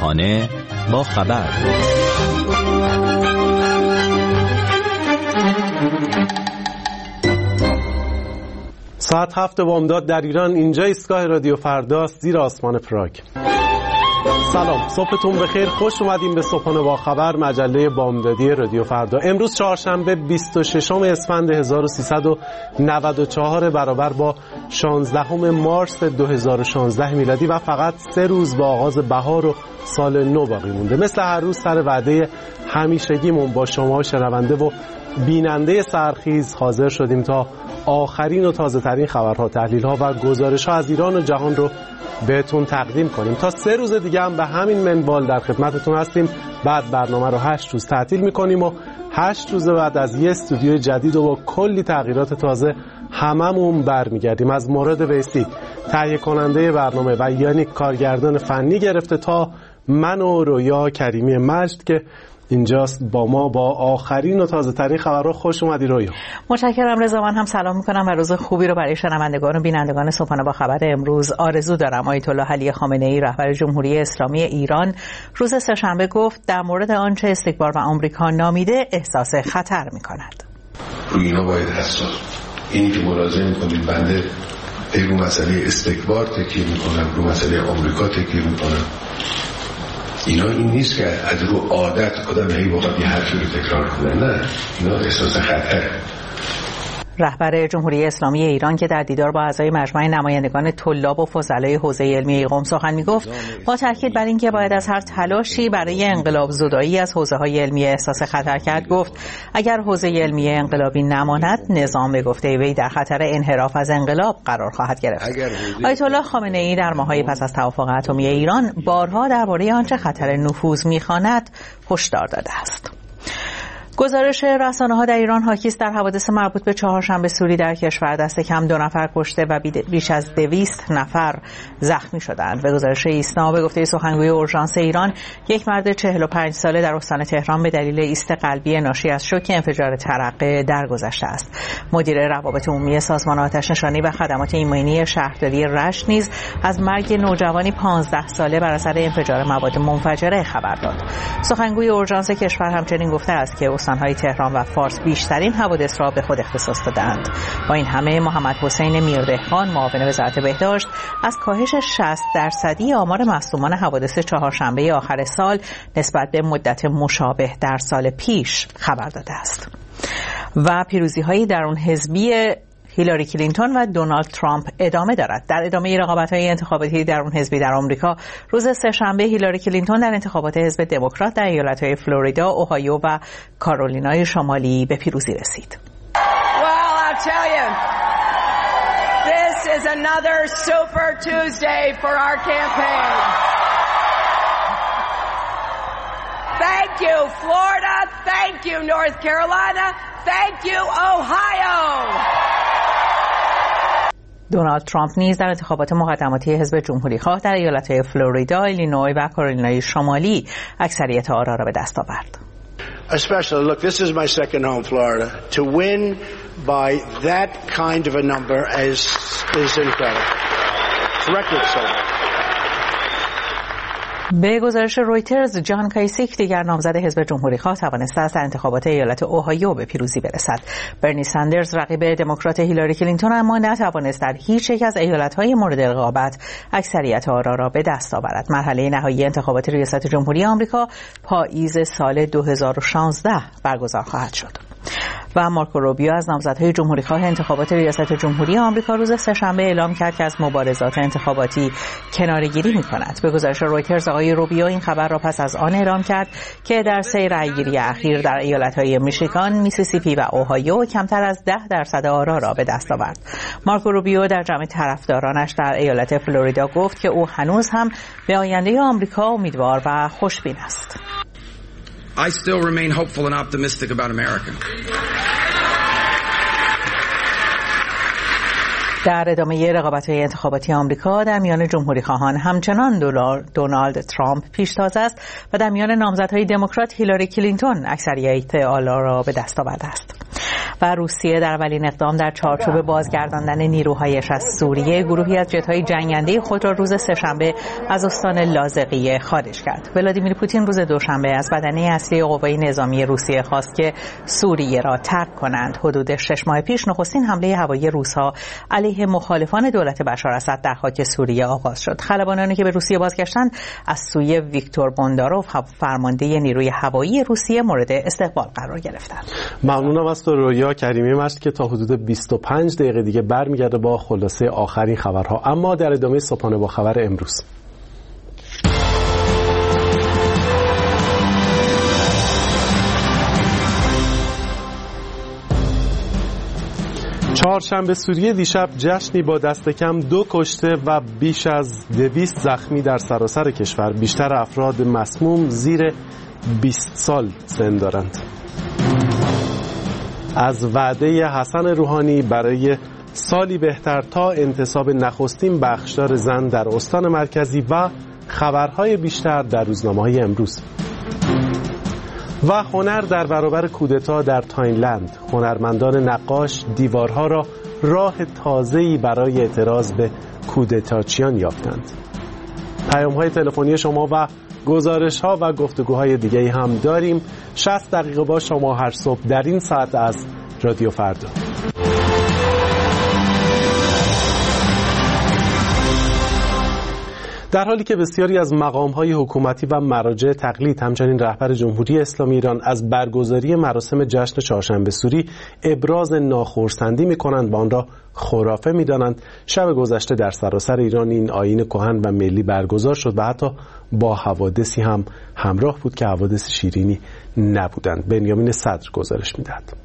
صبحانه با خبر. ساعت 7 بامداد در ایران. اینجا ایستگاه رادیو فرداست، زیر آسمان پراگ. سلام، صبحتون بخیر. خوش اومدیم به صبحانه با خبر، مجله بامدادی رادیو فردا. امروز چهارشنبه 26 اسفند 1394 برابر با 16 مارس 2016 میلادی و فقط 3 روز با آغاز بهار و سال نو باقی مونده. مثل هر روز سر وعده همیشگیمون با شما شنونده و بیننده سرخیز حاضر شدیم تا آخرین و تازه ترین خبرها، تحلیل‌ها و گزارش‌ها از ایران و جهان رو بهتون تقدیم کنیم. تا 3 روز دیگه هم به همین منوال در خدمتتون هستیم. بعد برنامه رو 8 روز تعطیل می‌کنیم و 8 روز بعد از یه استودیو جدید و با کلی تغییرات تازه هممون برمیگردیم. از مورد ویسی تهیه کننده برنامه و یعنی کارگردان فنی گرفته تا من و رویا کریمی مجد که اینجاست با ما با آخرین و تازه ترین خبرها. خوش اومدی رویا. متشکرم رضا. من هم سلام میکنم و روز خوبی رو برای شنوندگان و بینندگان صبحانه با خبر امروز آرزو دارم. آیت الله علی خامنه‌ای رهبر جمهوری اسلامی ایران روز سه‌شنبه گفت در مورد آنچه استکبار و آمریکا نامیده احساس خطر میکند. روی اینا باید حساس. اینی که ملاحظه میکنید بنده رو مسئله استکبار تکیه میکنم، رو مسئله آمریکا تکیه میکنم. اینا این نیست که از رو عادت آدم هی وقت یه حرفی رو تکرار کنه، نه، اینا احساس خطره. رهبر جمهوری اسلامی ایران که در دیدار با اعضای مجمع نمایندگان طلاب و فضلای حوزه علمی قم سخن میگفت، با تاکید بر اینکه باید از هر تلاشی برای انقلاب زدایی از حوزه‌های علمی احساس خطر کرد، گفت اگر حوزه علمی انقلابی نماند، نظام به گفته وی در خطر انحراف از انقلاب قرار خواهد گرفت. آیت الله خامنه‌ای در ماه‌های پس از توافق اتمی ایران بارها درباره آنچه خطر نفوذ می‌خواند هشدار داده است. گزارش رسانه‌ها در ایران حاکی است در حوادث مربوط به چهارشنبه سوری در کشور دست کم 2 نفر کشته و بیش از 200 نفر زخمی شدند. به گزارش ایسنا به گفته سخنگوی اورژانس ایران، یک مرد 45 ساله در استان تهران به دلیل ایست قلبی ناشی از شوک انفجار ترقه درگذشته است. مدیر روابط عمومی سازمان آتش‌نشانی و خدمات ایمنی شهرداری رشت نیز از مرگ نوجوانی 15 ساله بر اثر انفجار مواد منفجره خبر داد. سخنگوی اورژانس کشور همچنین گفته است که استان‌های تهران و فارس بیشترین حوادث را به خود اختصاص دادند. با این همه محمد حسین میردهخان معاون وزارت بهداشت از کاهش 60% آمار مصدومان حوادث چهارشنبه آخر سال نسبت به مدت مشابه در سال پیش خبر داده است. و پیروزی‌های درون حزبی هیلاری کلینتون و دونالد ترامپ ادامه دارد. در ادامه رقابت‌های انتخاباتی درون حزبی در آمریکا، روز سه‌شنبه هیلاری کلینتون در انتخابات حزب دموکرات در ایالت‌های فلوریدا، اوهایو و کارولینای شمالی به پیروزی رسید. Well, I'll tell you, this is another super Tuesday for our campaign. Thank you, Florida. Thank you, North Carolina. Thank you, Ohio. دونالد ترامپ نیز در انتخابات مقدماتی حزب جمهوری‌خواه در ایالت‌های فلوریدا، ایلینوی و کارولینای شمالی اکثریت آرا را به دست آورد. Especially, look, this is my second home, Florida. To win by that kind of a number is incredible. It's record-setting. به گزارش رویترز، جان کایسیک دیگر نامزد حزب جمهوری‌خواه توانسته است در انتخابات ایالت اوهایو به پیروزی برسد. برنی ساندرز رقیب دموکرات هیلاری کلینتون اما نتوانست در هیچ یک از ایالت‌های مورد رقابت اکثریت آرا را به دست آورد. مرحله نهایی انتخابات ریاست جمهوری آمریکا پاییز سال 2016 برگزار خواهد شد. و مارکو روبیو از نامزدهای جمهوری‌خواه انتخابات ریاست جمهوری آمریکا روز سه‌شنبه اعلام کرد که از مبارزات انتخاباتی کناره‌گیری می‌کند. به گزارش رویترز، آقای روبیو این خبر را پس از آن اعلام کرد که در سه رأی‌گیری اخیر در ایالت‌های میشیگان، میسیسیپی و اوهایو کمتر از 10% آرا را به دست آورد. مارکو روبیو در جمع طرفدارانش در ایالت فلوریدا گفت که او هنوز هم به آینده آمریکا امیدوار و خوشبین است. I still remain hopeful and optimistic about America. در ادامه رقابت‌های انتخاباتی آمریکا در میان جمهوری‌خواهان همچنان دونالد ترامپ پیشتاز است و در میان نامزدهای دموکرات هیلاری کلینتون اکثریت آرا را به دست آورده است. و روسیه در اولین اقدام در چارچوب بازگرداندن نیروهایش از سوریه، گروهی از جت‌های جنگنده خود را روز سه‌شنبه از استان لاذقیه خارج کرد. ولادیمیر پوتین روز دوشنبه از بدنه اصلی قوای نظامی روسیه خواست که سوریه را ترک کنند. حدود 6 ماه پیش نخستین حمله هوایی روس‌ها علیه مخالفان دولت بشار اسد در خاک سوریه آغاز شد. خلبانانی که به روسیه بازگشتند از سوی ویکتور بونداروف، فرمانده نیروی هوایی روسیه، مورد استقبال قرار گرفتند. ممنونم از تو رویا کریمی مست که تا حدود 25 دقیقه دیگه برمیگرده با خلاصه آخرین خبرها. اما در ادامه صبحانه با خبر امروز، چهارشنبه سوریه دیشب جشنی با دست کم 2 کشته و بیش از 200 زخمی در سراسر کشور. بیشتر افراد مسموم زیر 20 سال سن دارند. از وعده حسن روحانی برای سالی بهتر تا انتصاب نخستین بخشدار زن در استان مرکزی و خبرهای بیشتر در روزنامه‌های امروز. و هنر در برابر کودتا در تایلند، هنرمندان نقاش دیوارها را راه تازه‌ای برای اعتراض به کودتاچیان یافتند. پیام‌های تلفنی شما و گزارش‌ها و گفتگوهای دیگه‌ای هم داریم. 60 دقیقه با شما هر صبح در این ساعت از رادیو فردا. در حالی که بسیاری از مقام‌های حکومتی و مراجع تقلید، همچنین رهبر جمهوری اسلامی ایران، از برگزاری مراسم جشن چهارشنبه سوری ابراز ناخرسندی می‌کنند و آن را خرافه می‌دانند، شب گذشته در سراسر ایران این آیین کهن و ملی برگزار شد و حتی با حوادثی هم همراه بود که حوادث شیرینی نبودند. بنیامین صدر گزارش می‌دهد.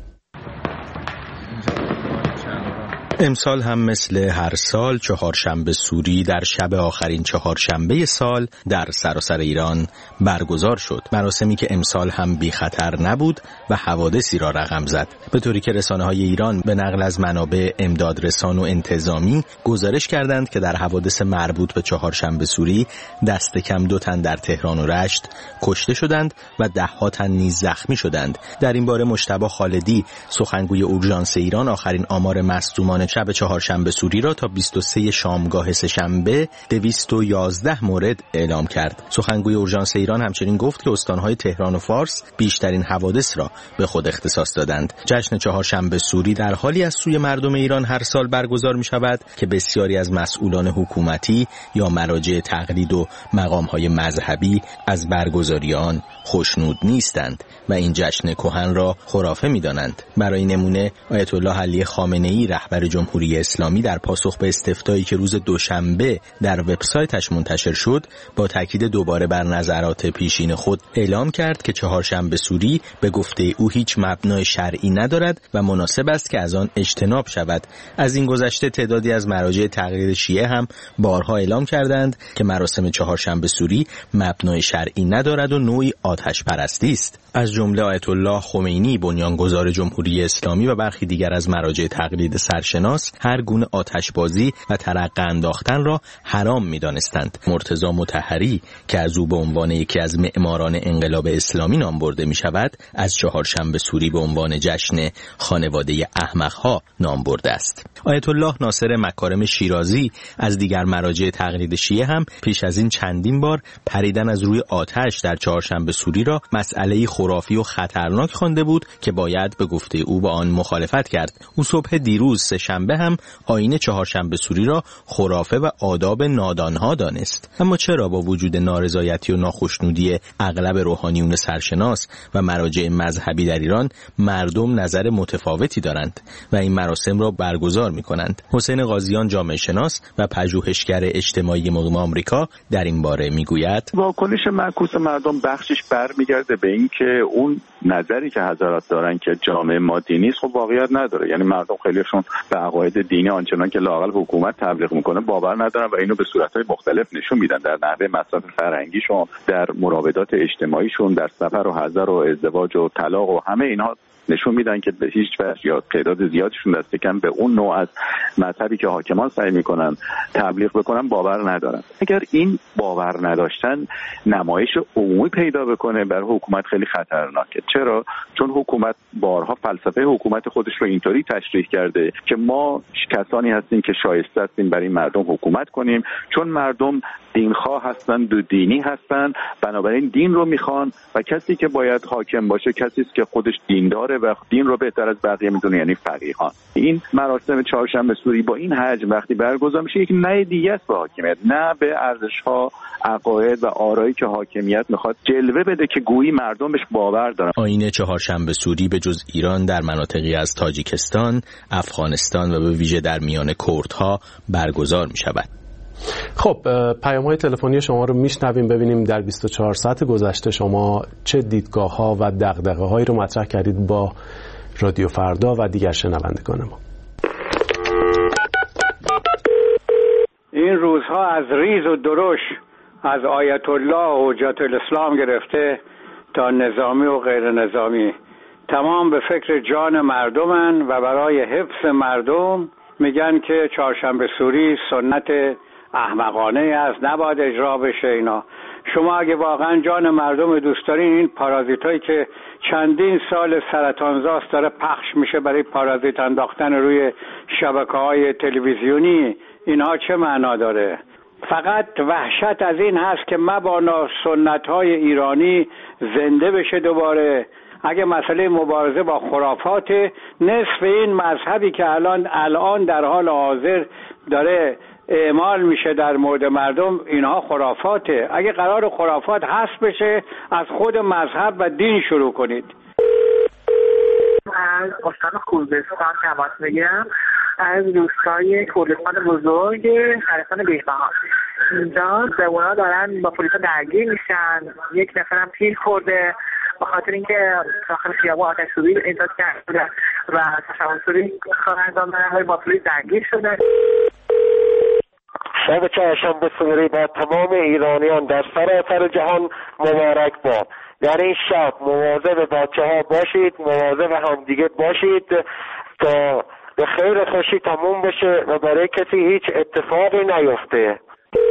امسال هم مثل هر سال چهارشنبه سوری در شب آخرین چهارشنبه سال در سراسر ایران برگزار شد. مراسمی که امسال هم بی خطر نبود و حوادثی را رقم زد، به طوری که رسانه‌های ایران به نقل از منابع امدادرسان و انتظامی گزارش کردند که در حوادث مربوط به چهارشنبه سوری دست کم 2 تن در تهران و رشت کشته شدند و 10 تن نیز زخمی شدند. در این باره مجتبی خالدی، سخنگوی اورژانس ایران، آخرین آمار مصدومان شب چهارشنبه سوری را تا 23 شامگاه سه‌شنبه 211 مورد اعلام کرد. سخنگوی اورژانس ایران همچنین گفت که استانهای تهران و فارس بیشترین حوادث را به خود اختصاص دادند. جشن چهارشنبه سوری در حالی از سوی مردم ایران هر سال برگزار می شود که بسیاری از مسئولان حکومتی یا مراجع تقلید و مقامهای مذهبی از برگزاری آن خوشنود نیستند و این جشن کهن را خرافه می دانند. برای نمونه آیت الله علی خامنه‌ای، رهبر جمهوری اسلامی، در پاسخ به استفتایی که روز دوشنبه در وبسایتش منتشر شد، با تاکید دوباره بر نظرات پیشین خود اعلام کرد که چهارشنبه سوری به گفته او هیچ مبنای شرعی ندارد و مناسب است که از آن اجتناب شود. از این گذشته تعدادی از مراجع تقلید شیعه هم بارها اعلام کردند که مراسم چهارشنبه سوری مبنای شرعی ندارد و نوعی آتش پرستی است. از جمله آیت الله خمینی، بنیانگذار جمهوری اسلامی، و برخی دیگر از مراجع تقلید سرشناس هر گونه آتشبازی و ترقه انداختن را حرام می‌دانستند. مرتضی مطهری که از او به عنوان یکی از معماران انقلاب اسلامی نام برده می‌شود، از چهارشنبه سوری به عنوان جشن خانواده احمق‌ها نام برده است. آیت الله ناصر مکارم شیرازی از دیگر مراجع تقلید شیعه هم پیش از این چندین بار پریدن از روی آتش در چهارشنبه سوری را مسئله خرافی و خطرناک خوانده بود که باید به گفته او با آن مخالفت کرد. او صبح دیروز سه‌شنبه هم آیین چهارشنبه سوری را خرافه و آداب نادانها دانست. اما چرا با وجود نارضایتی و ناخشنودی اغلب روحانیون سرشناس و مراجع مذهبی در ایران مردم نظر متفاوتی دارند و این مراسم را برگزار می‌کنند؟ حسین قاضیان، جامعه شناس و پژوهشگر اجتماعی مقیم آمریکا، در این باره میگوید: واکنش معکوس مردم بخشش برمیگرده به این که اون نظری که حضرات دارن که جامعه ما دینی است خب واقعیت نداره. یعنی مردم خیلیشون به عقاید دینی آنچنان که لااقل حکومت تبلیغ میکنه باور ندارن و اینو به صورت‌های مختلف نشون میدن، در نحوه مصرف فرهنگیشون، در مراودات اجتماعیشون، در سفر و حضر و ازدواج و طلاق و همه اینها نشون میدن که به هیچ وجه یا تعداد زیادشون دست کم به اون نوع از مذهبی که حاکمان سعی میکنن تبلیغ بکنن باور ندارن. اگر این باور نداشتن نمایش عمومی پیدا بکنه برای حکومت خیلی خطرناکه. چرا؟ چون حکومت بارها فلسفه حکومت خودش رو اینطوری تشریح کرده که ما کسانی هستیم که شایسته هستیم برای مردم حکومت کنیم، چون مردم دینخواه هستند و دینی هستند، بنابراین دین رو میخوان و کسی که باید حاکم باشه کسی است که خودش دینداره و دین رو بهتر از بقیه میدونه، یعنی فقیهان. این مراسم چهارشنبه سوری با این حجم وقتی برگزار میشه یک نه دیگه است به حاکمیت، نه به ارزش‌ها، عقاید و آرایی که حاکمیت میخواد جلوه بده که گویی مردم بهش باور دارن. آیین چهارشنبه سوری به جز ایران در مناطقی از تاجیکستان، افغانستان و به ویژه در میان کردها برگزار میشود. خب پیام‌های تلفنی شما رو میشنویم، ببینیم در 24 ساعت گذشته شما چه دیدگاه‌ها و دغدغه‌هایی رو مطرح کردید با رادیو فردا و دیگر شنوندگان ما. این روزها از ریز و درش، از آیت الله و حجت الاسلام گرفته تا نظامی و غیر نظامی، تمام به فکر جان مردمن و برای حفظ مردم میگن که چهارشنبه سوری سنت احمقانه است، نباید اجرا بشه. اینا شما اگه واقعا جان مردم دوست دارین، این پارازیتایی که چندین سال سرطانزاست داره پخش میشه برای پارازیت انداختن روی شبکه‌های تلویزیونی، اینها چه معنا داره؟ فقط وحشت از این هست که مبادا سنت‌های ایرانی زنده بشه دوباره. اگه مسئله مبارزه با خرافات، نصف این مذهبی که الان در حال حاضر داره اعمال میشه در مورد مردم، اینها خرافاته. اگه قرار خرافات حذف بشه، از خود مذهب و دین شروع کنید. از استان خوزستان تماس میگیرم، از روستای کردستان بزرگ خراسان بهبهان. اینجا جوونا دارن با پلیسا درگیر میشن، یک نفرم تیر خورده به خاطر اینکه داخل خیابان آتش سوزی ایجاد کرده و تشابه سوری خواهندان با پلیس درگیر شده. شب چهارشنبه سوری با تمام ایرانیان در سراسر جهان مبارک باد. در این شب مواظب بچه‌ها باشید، مواظب همدیگه باشید تا به خیر خوشی تموم بشه و برای کسی هیچ اتفاقی نیفته.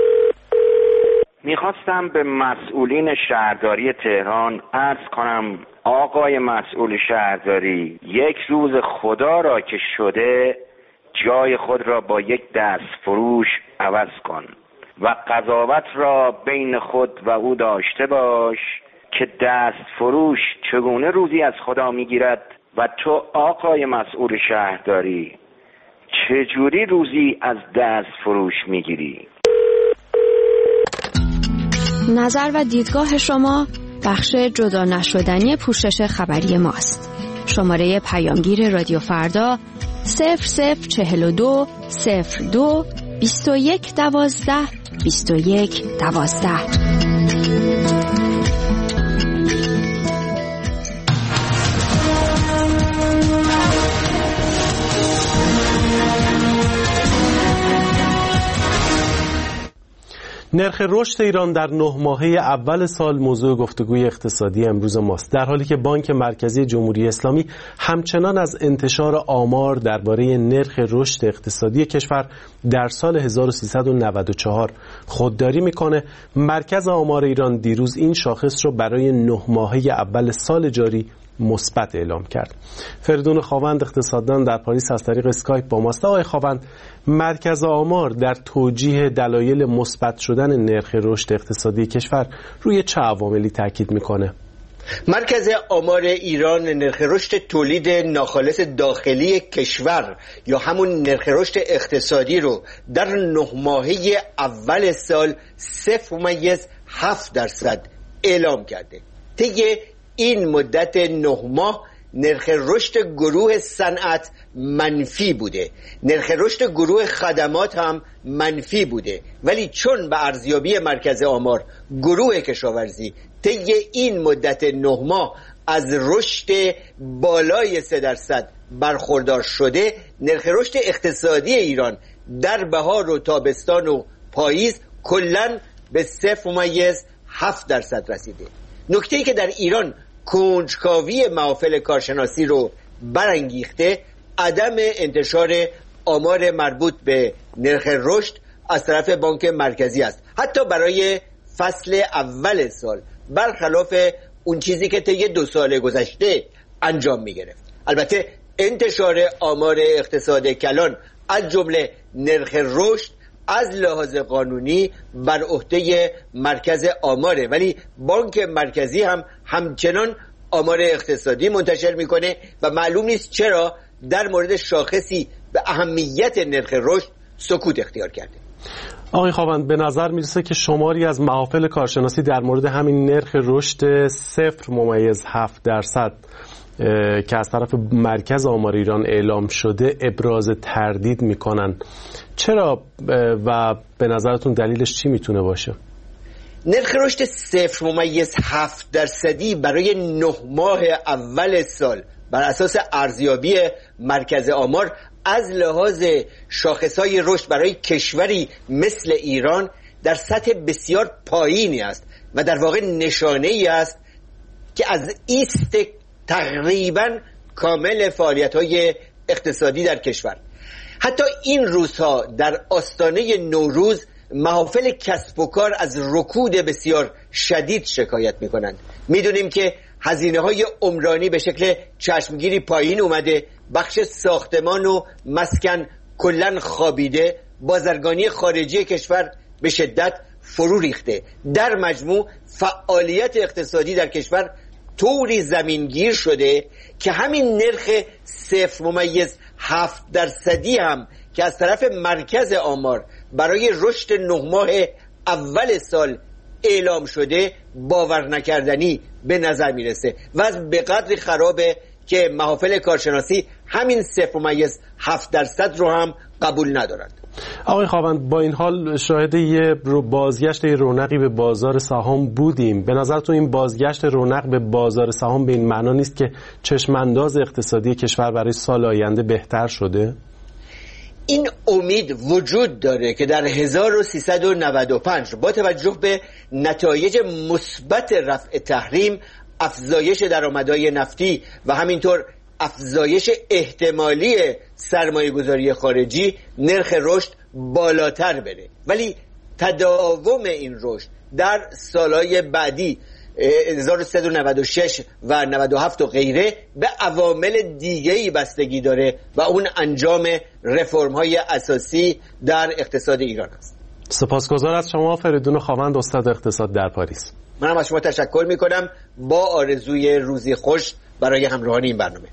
میخواستم به مسئولین شهرداری تهران عرض کنم آقای مسئول شهرداری، یک روز خدا را که شده جای خود را با یک دست فروش عوض کن و قضاوت را بین خود و او داشته باش که دست فروش چگونه روزی از خدا میگیرد و تو آقای مسئول شهرداری چجوری روزی از دست فروش میگیری؟ نظر و دیدگاه شما بخش جدا نشدنی پوشش خبری ماست. شماره پیامگیر رادیو فردا 0042 02 21 12 21 12. نرخ رشد ایران در 9 ماهه اول سال موضوع گفتگوی اقتصادی امروز ماست، در حالی که بانک مرکزی جمهوری اسلامی همچنان از انتشار آمار درباره نرخ رشد اقتصادی کشور در سال 1394 خودداری میکنه. مرکز آمار ایران دیروز این شاخص رو برای 9 ماهه اول سال جاری مثبت اعلام کرد. فریدون خاوند اقتصاددان در پاریس از طریق اسکایپ با ماست. آقای خاوند، مرکز آمار در توجیه دلایل مثبت شدن نرخ رشد اقتصادی کشور روی چه عواملی تاکید میکنه؟ مرکز آمار ایران نرخ رشد تولید ناخالص داخلی کشور یا همون نرخ رشد اقتصادی رو در 9 ماهه اول سال 0.7% اعلام کرده. طی این مدت 9 ماه نرخ رشد گروه صنعت منفی بوده، نرخ رشد گروه خدمات هم منفی بوده، ولی چون به ارزیابی مرکز آمار گروه کشاورزی طی این مدت 9 ماه از رشد بالای 3% برخوردار شده، نرخ رشد اقتصادی ایران در بهار و تابستان و پاییز کلاً به 0.7% رسیده. نکته‌ای که در ایران کنجکاوی محافل کارشناسی رو برانگیخته عدم انتشار آمار مربوط به نرخ رشد از طرف بانک مرکزی است، حتی برای فصل اول سال، برخلاف اون چیزی که طی 2 سال گذشته انجام می گرفت. البته انتشار آمار اقتصاد کلان از جمله نرخ رشد از لحاظ قانونی بر عهده مرکز آماره، ولی بانک مرکزی هم همچنان آمار اقتصادی منتشر میکنه و معلوم نیست چرا در مورد شاخصی به اهمیت نرخ رشد سکوت اختیار کرده. آقای خاوند، به نظر میرسه که شماری از محافل کارشناسی در مورد همین نرخ رشد 0.7% که از طرف مرکز آمار ایران اعلام شده ابراز تردید میکنن. چرا و به نظرتون دلیلش چی میتونه باشه؟ نرخ رشد 0.7% برای 9 ماه اول سال بر اساس ارزیابی مرکز آمار از لحاظ شاخصهای رشد برای کشوری مثل ایران در سطح بسیار پایینی است و در واقع نشانه ای است که از ایست تقریبا کامل فعالیت‌های اقتصادی در کشور. حتی این روزها در آستانه نوروز محافل کسب و کار از رکود بسیار شدید شکایت می‌کنند. می‌دونیم که هزینه‌های عمرانی به شکل چشمگیری پایین اومده، بخش ساختمان و مسکن کلاً خوابیده، بازرگانی خارجی کشور به شدت فرو ریخته. در مجموع فعالیت اقتصادی در کشور طوری زمینگیر شده که همین نرخ 0.7% هم که از طرف مرکز آمار برای رشد 9 ماه اول سال اعلام شده باور نکردنی به نظر میرسه و از به قدری خرابه که محافل کارشناسی همین 0.7% رو هم قبول ندارند. آقای خاوند، با این حال شاهد یه بازگشت رونقی به بازار سهام بودیم. به نظرتون این بازگشت رونق به بازار سهام به این معنا نیست که چشمانداز اقتصادی کشور برای سال آینده بهتر شده؟ این امید وجود داره که در 1395 با توجه به نتایج مثبت رفع تحریم، افزایش درآمدهای نفتی و همینطور افزایش احتمالی سرمایه‌گذاری خارجی نرخ رشد بالاتر بره، ولی تداوم این رشد در سالهای بعدی 1396 و 97 و غیره به عوامل دیگه‌ای بستگی داره و اون انجام رفرم‌های اساسی در اقتصاد ایران است. سپاسگزار از شما فریدون خاوند، استاد اقتصاد در پاریس. منم از شما تشکر می‌کنم با آرزوی روزی خوش برای همراهان این برنامه.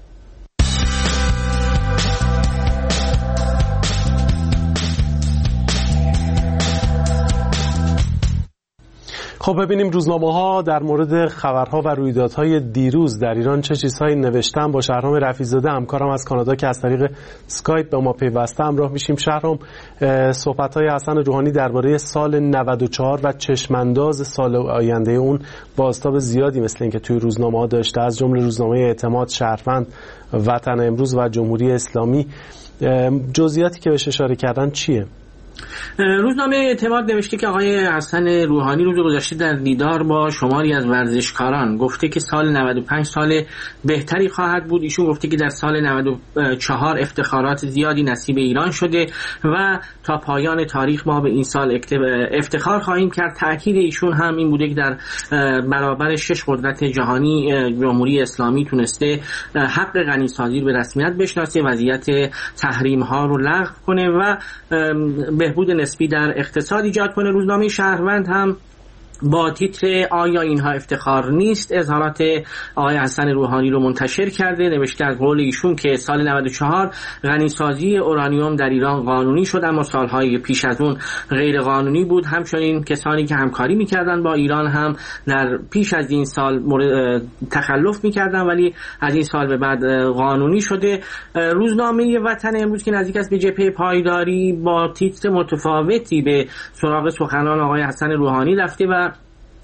خب ببینیم روزنامه‌ها در مورد خبرها و رویدادهای دیروز در ایران چه چیزهایی نوشتن. با شهرام رفیع‌زاده همکارم از کانادا که از طریق اسکایپ به ما پیوسته همراه میشیم. شهرام، صحبت‌های حسن روحانی درباره سال 94 و چشمانداز سال آینده اون بازتاب زیادی مثل اینکه توی روزنامه‌ها داشته، از جمله روزنامه اعتماد، شهروند، وطن امروز و جمهوری اسلامی. جزئیاتی که بهش اشاره کردن چیه؟ روزنامه اعتماد نوشته که آقای حسن روحانی روز گذشته در دیدار با شماری از ورزشکاران گفته که سال 95 سال بهتری خواهد بود. ایشون گفته که در سال 94 افتخارات زیادی نصیب ایران شده و تا پایان تاریخ ما به این سال افتخار خواهیم کرد. تأکید ایشون هم این بوده که در برابر 6 قدرت جهانی جمهوری اسلامی تونسته حق غنیسازی رو به رسمیت بشناسه، وضعیت تحریم ها رو لغو کنه و بهبود نسبی در اقتصاد ایجاد کنه. روزنامه شهروند هم با تیتر آیا اینها افتخار نیست اظهارات آقای حسن روحانی رو منتشر کرده. نوشته از قول ایشون که سال 94 غنیسازی اورانیوم در ایران قانونی شد، اما سالهای پیش از اون غیر قانونی بود. همچنین کسانی که همکاری میکردن با ایران هم در پیش از این سال تخلف میکردن ولی از این سال به بعد قانونی شده. روزنامه وطن امروز که نزدیک است به جبهه پایداری با تیتر متفاوتی به سراغ سخنان آقای حسن روحانی رفته و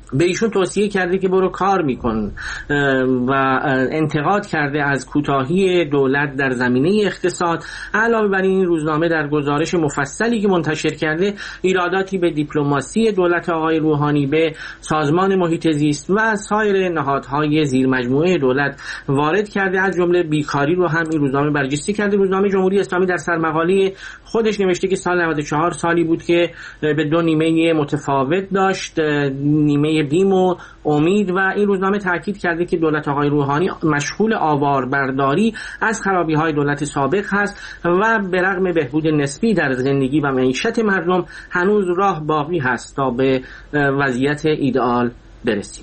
به ایشون توصیه کرده که برو کار میکن و انتقاد کرده از کوتاهی دولت در زمینه اقتصاد. علاوه بر این روزنامه در گزارش مفصلی که منتشر کرده ایراداتی به دیپلماسی دولت آقای روحانی، به سازمان محیط زیست و سایر نهادهای زیر مجموعه دولت وارد کرده، از جمله بیکاری رو هم این روزنامه بررسی کرده. روزنامه جمهوری اسلامی در سرمقاله خودش نوشته که سال 94 سالی بود که به دو نیمه متفاوت داشت، نیمه بیم و امید، و این روزنامه تاکید کرده که دولت آقای روحانی مشغول آواربرداری از خرابی‌های دولت سابق هست و به رغم بهبود نسبی در زندگی و معیشت مردم هنوز راه باقی هست تا به وضعیت ایدئال برسیم.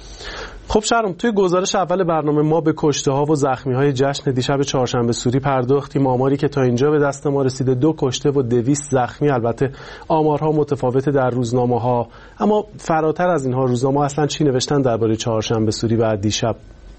خب شهرام، توی گزارش اول برنامه ما به کشته ها و زخمی های جشن دیشب چهارشنبه سوری پرداختیم. آماری که تا اینجا به دست ما رسیده 2 کشته و 200 زخمی. البته آمارها متفاوته در روزنامه ها، اما فراتر از اینها روزنامه اصلا چی نوشتن درباره چهارشنبه سوری و دیشب؟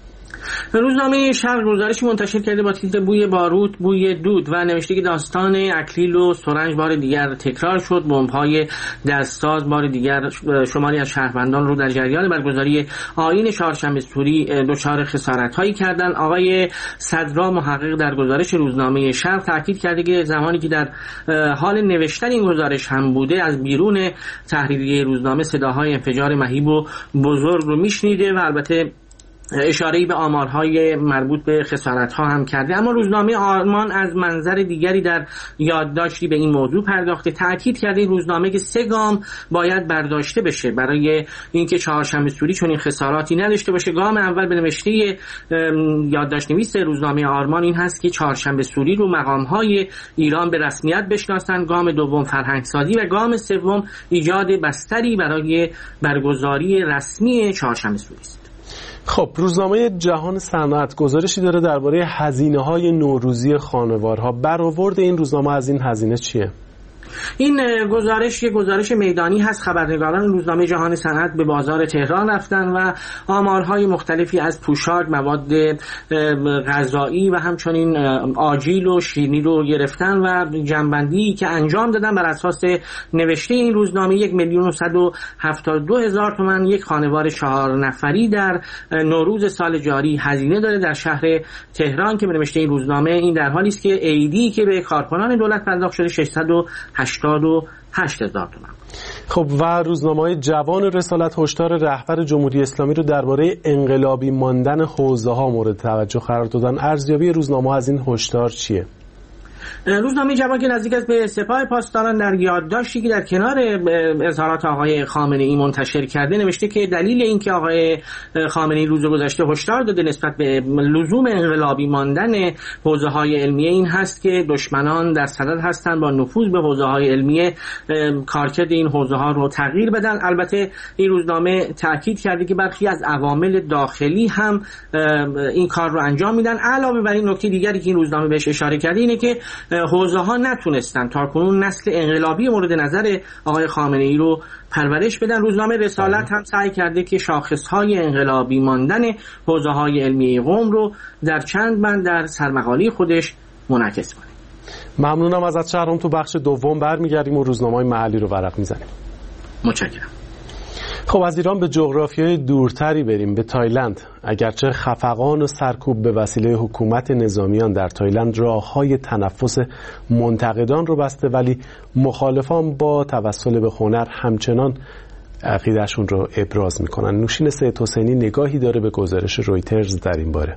روزنامه شرق گزارشی منتشر کرده با تیتر بوی باروت بوی دود و نوشته که داستان اکلیل و سرنج بار دیگر تکرار شد. بمب‌های دستساز بار دیگر شماری از شهروندان رو در جریان برگزاری آیین چهارشنبه سوری دچار خسارت‌هایی کردند. آقای صدرا محقق در گزارش روزنامه شرق تاکید کرده که زمانی که در حال نوشتن این گزارش هم بوده، از بیرون تحریریه روزنامه صداهای انفجار مهیب و بزرگ رو میشنیده و البته اشاره‌ای به آمارهای مربوط به خسارت‌ها هم کرده. اما روزنامه آرمان از منظر دیگری در یادداشتی به این موضوع پرداخته. تأکید کرده این روزنامه که 3 گام باید برداشته بشه برای اینکه چهارشنبه سوری چون این خساراتی نداشته باشه. گام اول به نوشته یادداشت‌نویس روزنامه آرمان این هست که چهارشنبه سوری رو مقام‌های ایران به رسمیت بشناسن. گام دوم فرهنگ‌سازی و گام سوم ایجاد بستری برای برگزاری رسمی چهارشنبه سوری است. خب روزنامه جهان صنعت گزارشی داره درباره هزینه‌های نوروزی خانوارها. برآورد این روزنامه از این هزینه چیه؟ این گزارش یک گزارش میدانی هست. خبرنگاران روزنامه جهان صنعت به بازار تهران رفتن و آمارهای مختلفی از پوشاک، مواد غذایی و همچنین آجیل و شیرینی رو گرفتن و جمع‌بندی که انجام دادن بر اساس نوشته این روزنامه 1,172,000 تومان یک خانوار 4 نفری در نوروز سال جاری هزینه داره در شهر تهران که به نوشته این روزنامه این در حالی است که ایدی که به کارکنان دولت پرداخت شده 688,000 تومان. خب و روزنامه‌های جوان رسالت هشدار رهبر جمهوری اسلامی رو درباره انقلابی ماندن حوزه‌ها مورد توجه قرار دادن. ارزیابی روزنامه از این هشدار چیه؟ روزنامه جوان که نزدیک است به سپاه پاسداران در یادداشتی که در کنار اظهارات آقای خامنه‌ای منتشر کرده نوشته که دلیل اینکه آقای خامنه‌ای روز گذشته هشدار داده نسبت به لزوم انقلابی ماندن حوزه‌های علمیه این هست که دشمنان در صدد هستند با نفوذ به حوزه‌های علمیه کارکرد این حوزه‌ها رو تغییر بدن. البته این روزنامه تاکید کرده که برخی از عوامل داخلی هم این کار رو انجام میدن. علاوه بر این نکته دیگری که این روزنامه بهش اشاره کرده اینه که حوزه‌ها نتونستن تاکنون نسل انقلابی مورد نظر آقای خامنه‌ای رو پرورش بدن. روزنامه رسالت هم سعی کرده که شاخص‌های انقلابی ماندن حوزه‌های علمی قم رو در چند بند در سرمقاله خودش منعکس کنه. ممنونم ازت شهرام. تو بخش دوم برمیگردیم و روزنامه‌های محلی رو ورق میزنیم. متشکرم. خب از ایران به جغرافیای دورتری بریم، به تایلند. اگرچه خفقان و سرکوب به وسیله حکومت نظامیان در تایلند راه‌های تنفس منتقدان رو بسته، ولی مخالفان با توسل به هنر همچنان عقیده‌شون رو ابراز میکنن. نوشین سید حسینی نگاهی داره به گزارش رویترز در این باره.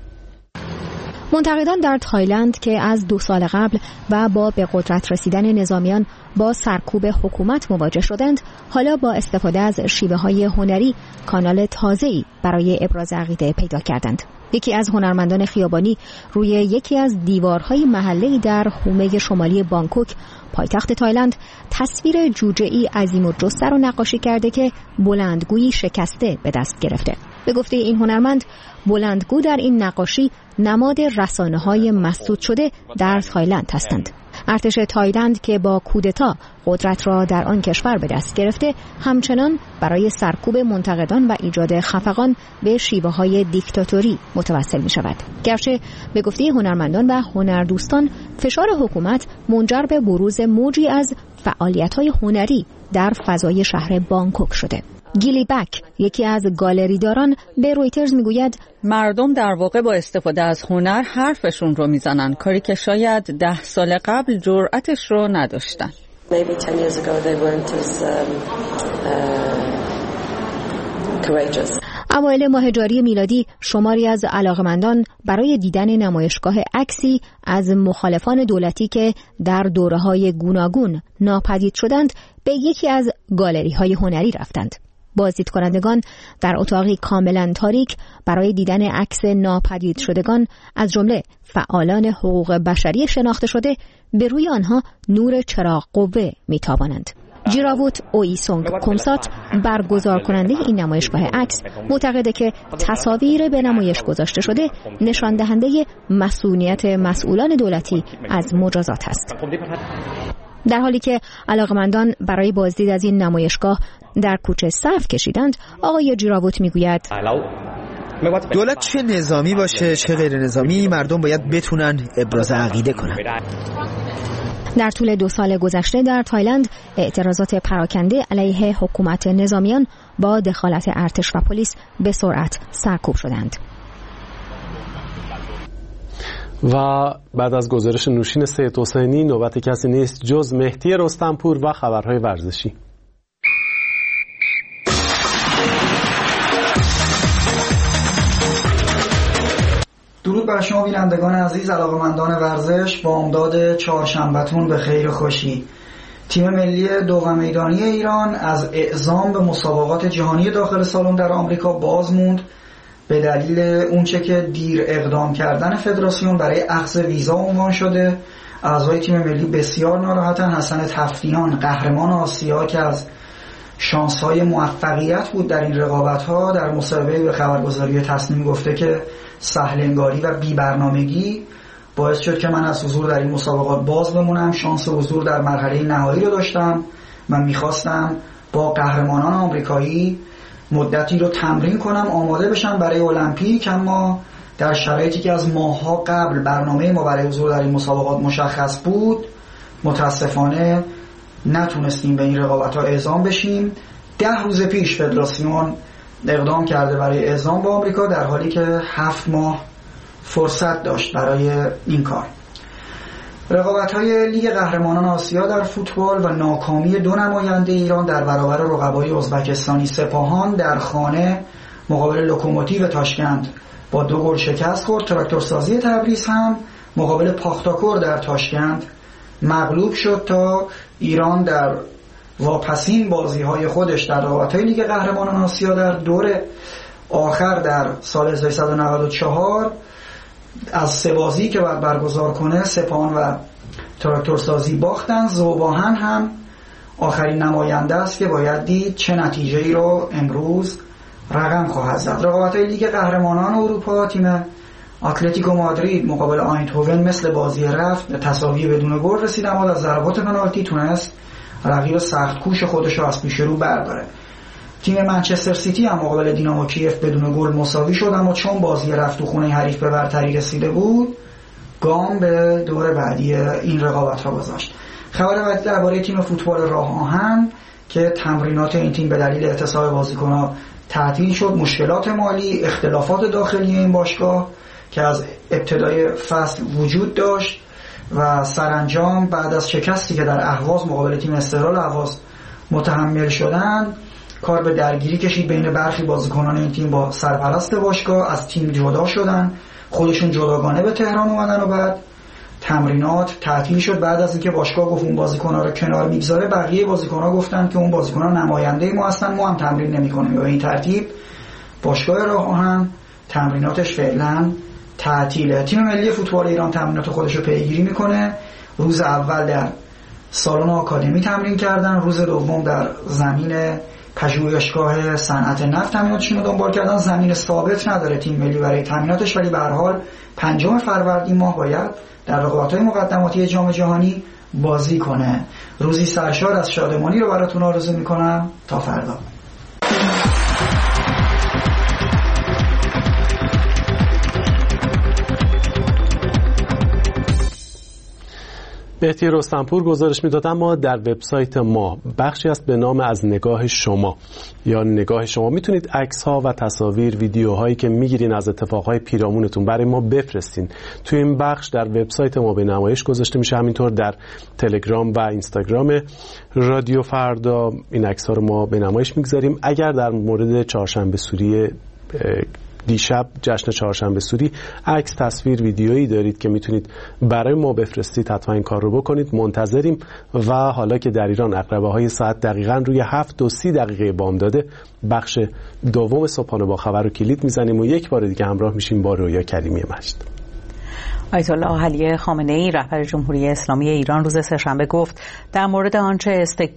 منتقدان در تایلند که از 2 سال قبل و با به قدرت رسیدن نظامیان با سرکوب حکومت مواجه شدند، حالا با استفاده از شیوه‌های هنری کانال تازه‌ای برای ابراز عقیده پیدا کردند. یکی از هنرمندان خیابانی روی یکی از دیوارهای محله‌ای در حومه شمالی بانکوک، پایتخت تایلند، تصویر جوجه‌ای عظیم الجثه را نقاشی کرده که بلندگویی شکسته به دست گرفته. به گفته این هنرمند، بلندگو در این نقاشی نماد رسانه‌های مسدود شده در تایلند هستند. ارتش تایلند که با کودتا قدرت را در آن کشور به دست گرفته، همچنان برای سرکوب منتقدان و ایجاد خفقان به شیوه‌های دیکتاتوری متوسل می‌شود. گرچه به گفته هنرمندان و هنردوستان، فشار حکومت منجر به بروز موجی از فعالیت‌های هنری در فضای شهر بانکوک شده. گیلی بک، یکی از گالریداران، به رویترز میگوید مردم در واقع با استفاده از هنر حرفشون رو میزنن، کاری که شاید 10 سال قبل جرأتش رو نداشتن. اوایل ماه جاری میلادی شماری از علاقمندان برای دیدن نمایشگاه عکسی از مخالفان دولتی که در دوره‌های گوناگون ناپدید شدند به یکی از گالری‌های هنری رفتند. بازدید کنندگان در اتاقی کاملا تاریک برای دیدن عکس ناپدید شدگان از جمله فعالان حقوق بشری شناخته شده به روی آنها نور چراغ قوه میتابانند. جیراووت اویسونگ کومسات، برگزار کننده این نمایشگاه عکس، معتقده که تصاویر به نمایش گذاشته شده نشان دهنده مسئولیت مسئولان دولتی از مجازات است. در حالی که علاقمندان برای بازدید از این نمایشگاه در کوچه صف کشیدند، آقای جیراووت میگوید دولت چه نظامی باشه چه غیر نظامی، مردم باید بتونن ابراز عقیده کنن. در طول 2 سال گذشته در تایلند اعتراضات پراکنده علیه حکومت نظامیان با دخالت ارتش و پلیس به سرعت سرکوب شدند. و بعد از گزارش نوشین سید حسینی نوبت کسی نیست جز مهدی رستمپور و خبرهای ورزشی. درود بر شما بینندگان عزیز، علاقه‌مندان ورزش، بامداد چهارشنبه‌تون به خیر و خوشی. تیم ملی دوم میدانی ایران از اعزام به مسابقات جهانی داخل سالن در آمریکا باز موند به دلیل اونچه که دیر اقدام کردن فدراسیون برای اخذ ویزا عنوان شده. اعضای تیم ملی بسیار ناراحتن. حسن تفتیان، قهرمان آسیا که از شانس‌های موفقیت بود در این رقابت‌ها، در مصاحبه به خبرگزاری تصنیم گفته که سهل‌انگاری و بی‌برنامگی باعث شد که من از حضور در این مسابقات باز بمونم. شانس حضور در مرحله نهایی رو داشتم. من می‌خواستم با قهرمانان آمریکایی مدتی رو تمرین کنم، آماده بشم برای المپیک، اما در شرایطی که از ماه‌ها قبل برنامه ما برای حضور در این مسابقات مشخص بود، متاسفانه نتونستیم به این رقابت‌ها اعزام بشیم. 10 روز پیش فدراسیون اقدام کرده برای اعزام به آمریکا، در حالی که 7 ماه فرصت داشت برای این کار. رقابت‌های لیگ قهرمانان آسیا در فوتبال و ناکامی 2 نماینده ایران در برابر رقبای ازبکستانی سپاهان در خانه مقابل لوکوموتیو تاشکند با 2 گل شکست خورد. تراکتورسازی تبریز هم مقابل پاختاکور در تاشکند مغلوب شد تا ایران در واپسین بازی‌های خودش در رقابت‌های لیگ قهرمانان آسیا در دور آخر در سال 1394 از 3 بازی که باید برگزار کنه سپاهان و تراکتورسازی باختن. ذوباهن هم آخرین نماینده است که باید دید چه نتیجه‌ای رو امروز رقم خواهد زد. رقابت‌های لیگ قهرمانان اروپا، تیم اتلتیکو مادرید مقابل آینتهوون مثل بازی رفت به تساوی بدون گل رسید، اما از ضربات پنالتی تونست رقیب سخت کوش خودش رو از پیش رو برداره. تیم منچستر سیتی هم مقابل دینامو کیف بدون گل مساوی شد، اما چون بازی رفت تو خونه حریف به برتری رسیده بود گام به دور بعدی این رقابت‌ها گذاشت. خبر بعدی درباره تیم فوتبال راه آهن که تمرینات این تیم به دلیل اعتصاب بازیکن‌ها تعطیل شد. مشکلات مالی، اختلافات داخلی این باشگاه که از ابتدای فصل وجود داشت و سرانجام بعد از شکستی که در اهواز مقابل تیم استقلال اهواز متحمل شدن، کار به درگیری کشید بین برخی بازیکنان این تیم با سرپرست باشگاه. از تیم جدا شدن، خودشون جداگانه به تهران اومدن و بعد تمرینات تعطیل شد. بعد از اینکه باشگاه گفت اون بازیکن‌ها رو کنار میگذاره، بقیه بازیکن‌ها گفتن که اون بازیکن‌ها نماینده ما هستن، ما هم تمرین نمی‌کنیم. و به این ترتیب باشگاه راه آهن تمریناتش فعلا تعطیله. تیم ملی فوتبال ایران تمرینات خودش رو پیگیری میکنه. روز اول در سالن آکادمی تمرین کردن، روز دوم در زمین پژوهشگاه صنعت نفت تمریناتشون رو دنبال کردن. زمین ثابت نداره تیم ملی برای تمریناتش، ولی به هر حال 5 فروردین ماه باید در رقابت‌های مقدماتی جام جهانی بازی کنه. روزی سرشار از شادمانی رو براتون آرزو میکنم. تا فردا. بهتی رستمپور گزارش میداد. اما در وبسایت ما بخشی است به نام از نگاه شما یا نگاه شما. میتونید عکس ها و تصاویر، ویدیوهایی که میگیرین از اتفاقهای پیرامونتون برای ما بفرستین. توی این بخش در وبسایت ما به نمایش گذاشته میشه، همینطور در تلگرام و اینستاگرام رادیو فردا این عکس ها رو ما به نمایش میگذاریم. اگر در مورد چهارشنبه سوری دیشب، جشن چهارشنبه سوری، عکس، تصویر، ویدیویی دارید که میتونید برای ما بفرستید، حتما این کار رو بکنید. منتظریم. و حالا که در ایران عقربه‌های ساعت دقیقاً روی 7:30 بامداده، بخش دوم صبحانه با خبر رو کلید میزنیم و یک بار دیگه همراه میشیم با رویا کریمی مجد. آیت الله علی خامنه‌ای رهبر جمهوری اسلامی ایران روز سه‌شنبه گفت در مورد آنچه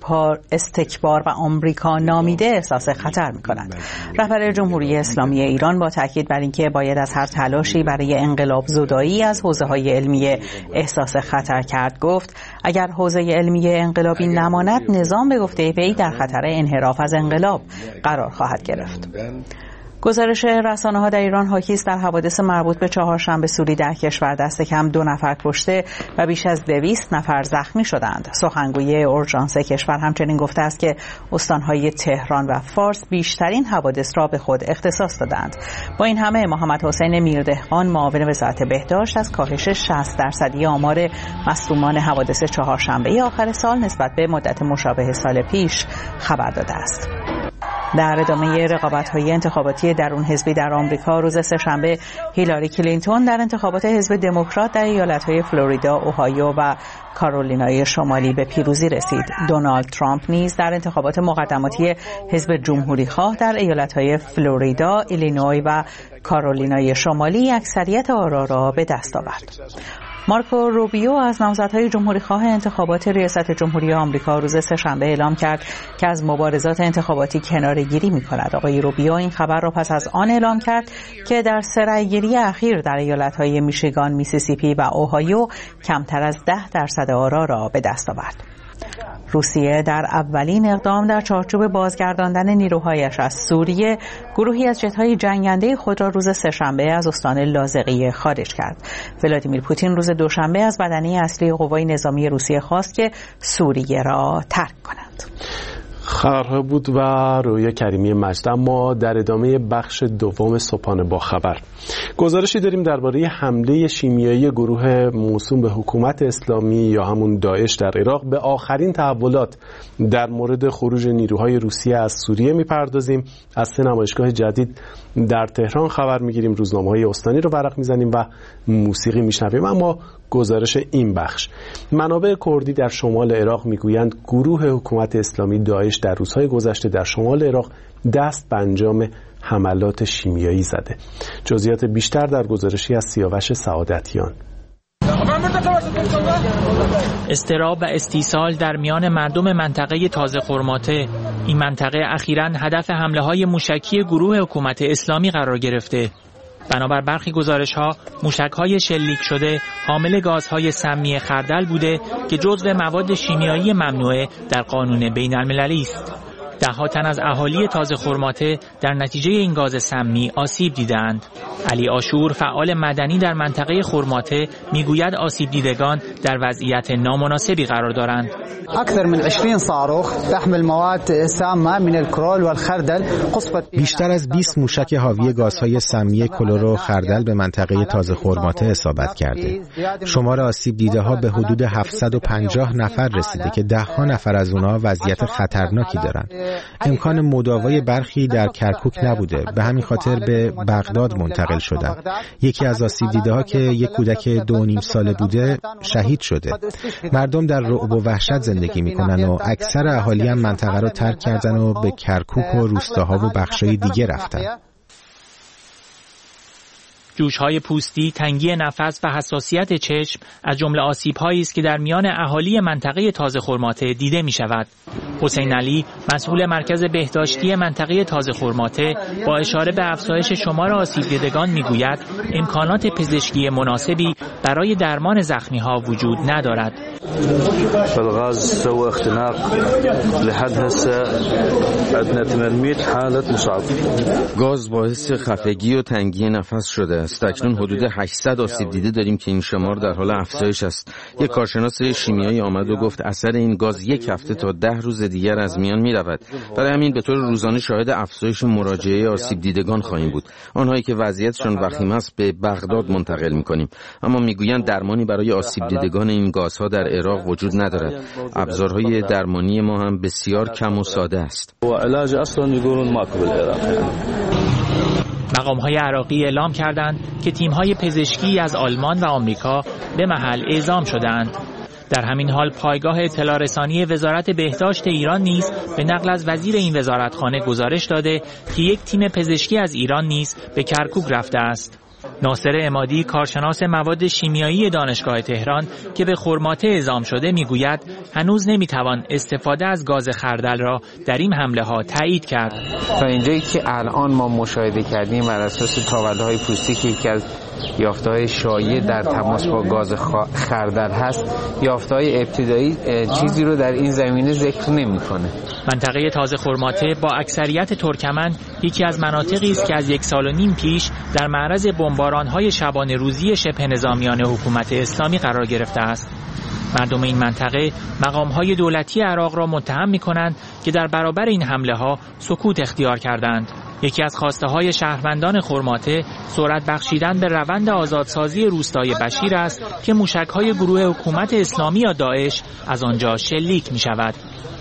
استکبار و آمریکا نامیده احساس خطر می‌کند. رهبر جمهوری اسلامی ایران با تاکید بر اینکه باید از هر تلاشی برای انقلاب زدایی از حوزه‌های علمی احساس خطر کرد، گفت اگر حوزه علمی انقلابی نماند، نظام به گفته وی در خطر انحراف از انقلاب قرار خواهد گرفت. گزارش رسانه‌ها در ایران حاکی است در حوادث مربوط به چهارشنبه سوری در کشور دست کم 2 نفر کشته و بیش از 200 نفر زخمی شدند. سخنگوی اورژانس کشور همچنین گفته است که استان‌های تهران و فارس بیشترین حوادث را به خود اختصاص دادند. با این همه محمد حسین میردهقان معاون وزارت بهداشت از کاهش 60% آمار مصدومان حوادث چهارشنبه آخر سال نسبت به مدت مشابه سال پیش خبر داده است. در ادامه رقابت‌های انتخاباتی درون حزبی در آمریکا، روز سه‌شنبه هیلاری کلینتون در انتخابات حزب دموکرات در ایالت‌های فلوریدا، اوهایو و کارولینای شمالی به پیروزی رسید. دونالد ترامپ نیز در انتخابات مقدماتی حزب جمهوری‌خواه در ایالت‌های فلوریدا، ایلینوی و کارولینای شمالی اکثریت آرا را به دست آورد. مارکو روبیو از نامزدهای جمهوری‌خواه انتخابات ریاست جمهوری آمریکا روز سه‌شنبه اعلام کرد که از مبارزات انتخاباتی کناره‌گیری می‌کند. آقای روبیو این خبر را پس از آن اعلام کرد که در رأی‌گیری اخیر در ایالت‌های میشیگان، میسیسیپی و اوهایو کمتر از 10% آرا را به دست آورد. روسیه در اولین اقدام در چارچوب بازگرداندن نیروهایش از سوریه، گروهی از جت‌های جنگنده خود را روز سه‌شنبه از استان لاذقیه خارج کرد. ولادیمیر پوتین روز دوشنبه از بدنه اصلی قوای نظامی روسیه خواست که سوریه را ترک کنند. خبرها بود و رویا کریمی مجد. اما در ادامه بخش دوم صبحانه با خبر گزارشی داریم درباره حمله شیمیایی گروه موسوم به حکومت اسلامی یا همون داعش در عراق. به آخرین تحولات در مورد خروج نیروهای روسیه از سوریه میپردازیم. از 3 نمایشگاه جدید در تهران خبر میگیریم، روزنامه‌های استانی رو ورق میزنیم و موسیقی میشنویم. اما گزارش این بخش: منابع کردی در شمال عراق میگویند گروه حکومت اسلامی داعش در روزهای گذشته در شمال عراق دست به انجام حملات شیمیایی زده. جزئیات بیشتر در گزارشی از سیاوش سعادتیان. اضطراب و استیصال در میان مردم منطقه تازه خرماته. این منطقه اخیراً هدف حمله‌های موشکی گروه حکومت اسلامی قرار گرفته. بنابر برخی گزارش‌ها، موشک‌های شلیک شده حامل گازهای سمی خردل بوده که جزو مواد شیمیایی ممنوعه در قانون بین‌المللی است. ده‌ها تن از اهالی تازه خرماته در نتیجه این گاز سمی آسیب دیدند. علی آشور، فعال مدنی در منطقه خرماته، میگوید آسیب دیدگان در وضعیت نامناسبی قرار دارند. اکثر من 20 صاروخ تحمل مواد سامه من الکرول والخردل. بیشتر از 20 موشک حاوی گازهای سمی کلور و خردل به منطقه تازه خرماته اصابت کرده. شمار آسیب دیده ها به حدود 750 نفر رسیده که 10 نفر از اونها وضعیت خطرناکی دارند. امکان مداوای برخی در کرکوک نبوده، به همین خاطر به بغداد منتقل شدن. یکی از آسیب دیده ها که یک کودک 2.5 ساله بوده شهید شده. مردم در رعب و وحشت زندگی میکنن و اکثر اهالی هم منطقه رو ترک کردن و به کرکوک و روستاها و بخشای دیگه رفتن. جوش‌های پوستی، تنگی نفس و حساسیت چشم از جمله آسیب‌هایی است که در میان اهالی منطقه تازه خرماته دیده می‌شود. حسین علی، مسئول مرکز بهداشتی منطقه تازه خرماته، با اشاره به افزایش شمار آسیب دیدگان می‌گوید امکانات پزشکی مناسبی برای درمان زخمی‌ها وجود ندارد. الغاز سوى اختناق لحد هسه عندنا 800 حالة مصاب. گاز باعث خفگی و تنگی نفس شده است. است. اکنون حدود 800 آسیب دیده داریم که این شمار در حال افزایش است. یک کارشناس شیمیایی آمد و گفت اثر این گاز 1 هفته تا 10 روز دیگر از میان می‌رود. برای همین به طور روزانه شاهد افزایش مراجعه آسیب دیدگان خواهیم بود. آنهایی که وضعیتشان وخیم است به بغداد منتقل می‌کنیم. اما میگویند درمانی برای آسیب دیدگان این گازها در عراق وجود ندارد. ابزارهای درمانی ما هم بسیار کم و ساده است. مقام‌های عراقی اعلام کردند که تیم‌های پزشکی از آلمان و آمریکا به محل اعزام شدند. در همین حال پایگاه اطلاع رسانی وزارت بهداشت ایران نیز به نقل از وزیر این وزارتخانه گزارش داده که یک تیم پزشکی از ایران نیز به کرکوک رفته است. ناصر عمادی کارشناس مواد شیمیایی دانشگاه تهران که به خرماته اعزام شده میگوید هنوز نمیتوان استفاده از گاز خردل را در این حمله ها تایید کرد. تا اینجایی که الان ما مشاهده کردیم بر اساس تاوله‌های پوستی که یکی از یافته‌های شایع در تماس با گاز خردل هست، یافته‌های ابتدایی چیزی رو در این زمینه ذکر نمی‌کنه. منطقه تازه خرماته با اکثریت ترکمن یکی از مناطقی است که از 1.5 سال پیش در معرض بمباران‌های شبانه روزی شبه نظامیان حکومت اسلامی قرار گرفته است. مردم این منطقه مقام‌های دولتی عراق را متهم می‌کنند که در برابر این حمله‌ها سکوت اختیار کردند. یکی از خواسته‌های شهروندان خرماته سرعت بخشیدن به روند آزادسازی روستای بشیر است که موشک‌های گروه حکومت اسلامی یا داعش از آنجا شلیک می‌شود.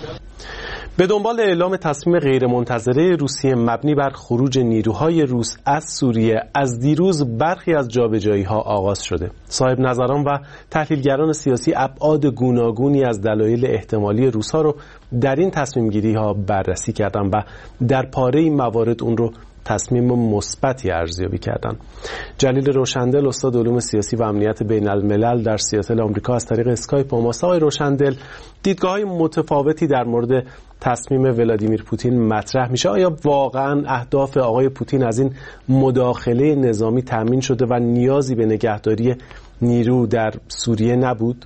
به دنبال اعلام تصمیم غیرمنتظره روسیه مبنی بر خروج نیروهای روس از سوریه، از دیروز برخی از جابجایی‌ها آغاز شده. صاحب نظران و تحلیلگران سیاسی ابعاد گوناگونی از دلایل احتمالی روس‌ها رو در این تصمیم گیری‌ها بررسی کردن و در پاره موارد اون رو تصمیم مثبتی ارزیابی کردن. جلیل روشندل استاد علوم سیاسی و امنیت بین الملل در سیاتل آمریکا از طریق اسکایپ با ماست. آقای روشندل، دیدگاه‌های متفاوتی در مورد تصمیم ولادیمیر پوتین مطرح میشه. آیا واقعا اهداف آقای پوتین از این مداخله نظامی تامین شده و نیازی به نگهداری نیرو در سوریه نبود؟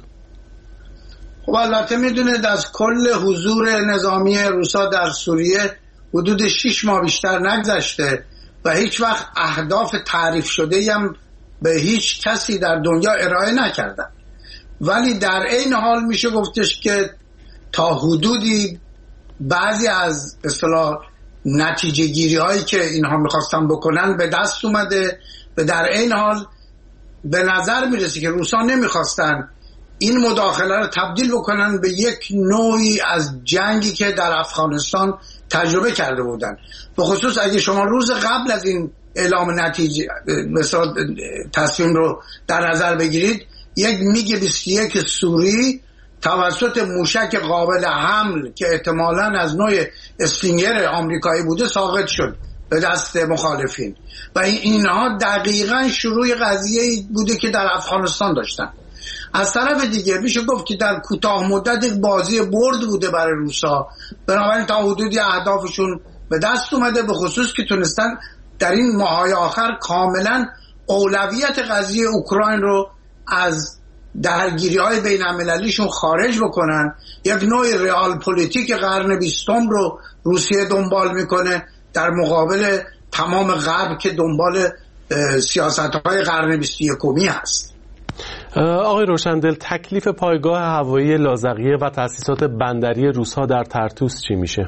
خب البته میدونید از کل حضور نظامی روسا در سوریه حدود 6 ماه بیشتر نگذشته و هیچ وقت اهداف تعریف شده هم به هیچ کسی در دنیا ارائه نکردن. ولی در این حال میشه گفتش که تا حدودی بعضی از اصطلاح نتیجه گیری هایی که اینها میخواستن بکنن به دست اومده و در این حال به نظر میرسه که روسا نمیخواستن این مداخله رو تبدیل بکنن به یک نوعی از جنگی که در افغانستان تجربه کرده بودن. به خصوص اگه شما روز قبل از این اعلام نتیجه مثلا تصمیم رو در نظر بگیرید، یک میگ 21 سوری توسط موشک قابل حمل که احتمالاً از نوع استینگر آمریکایی بوده ساقط شد به دست مخالفین و اینها دقیقاً شروع قضیه بوده که در افغانستان داشتن. از طرف دیگه میشه گفت که در کوتاه مدت یک بازی برد بوده برای روسا، بنابراین تا حدودی اهدافشون به دست اومده، به خصوص که تونستن در این ماهای آخر کاملا اولویت قضیه اوکراین رو از درگیری‌های بین‌المللیشون خارج بکنن. یک نوع ریال پلیتیک قرن 20 رو روسیه دنبال میکنه در مقابل تمام غرب که دنبال سیاست‌های قرن 21 هست. آقای روشندل، تکلیف پایگاه هوایی لاذقیه و تأسیسات بندری روس‌ها در طرطوس چی میشه؟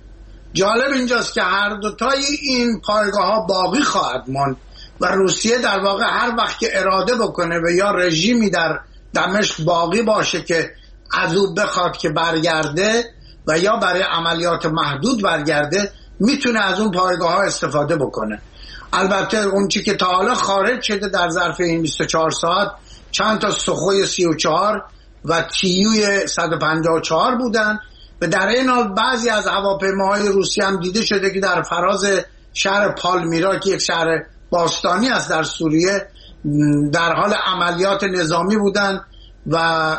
جالب اینجاست که هر دوتای این پایگاه‌ها باقی خواهد ماند و روسیه در واقع هر وقت که اراده بکنه و یا رژیمی در دمشق باقی باشه که از او بخواد که برگرده و یا برای عملیات محدود برگرده، میتونه از اون پایگاه‌ها استفاده بکنه. البته اون چی که تا حالا خارج شده در ظرف این 24 ساعت چند تا سخوی 34 و تیوی 154 بودن و در این حال بعضی از هواپیماهای روسی هم دیده شده که در فراز شهر پالمیرا که یک شهر باستانی است در سوریه در حال عملیات نظامی بودن و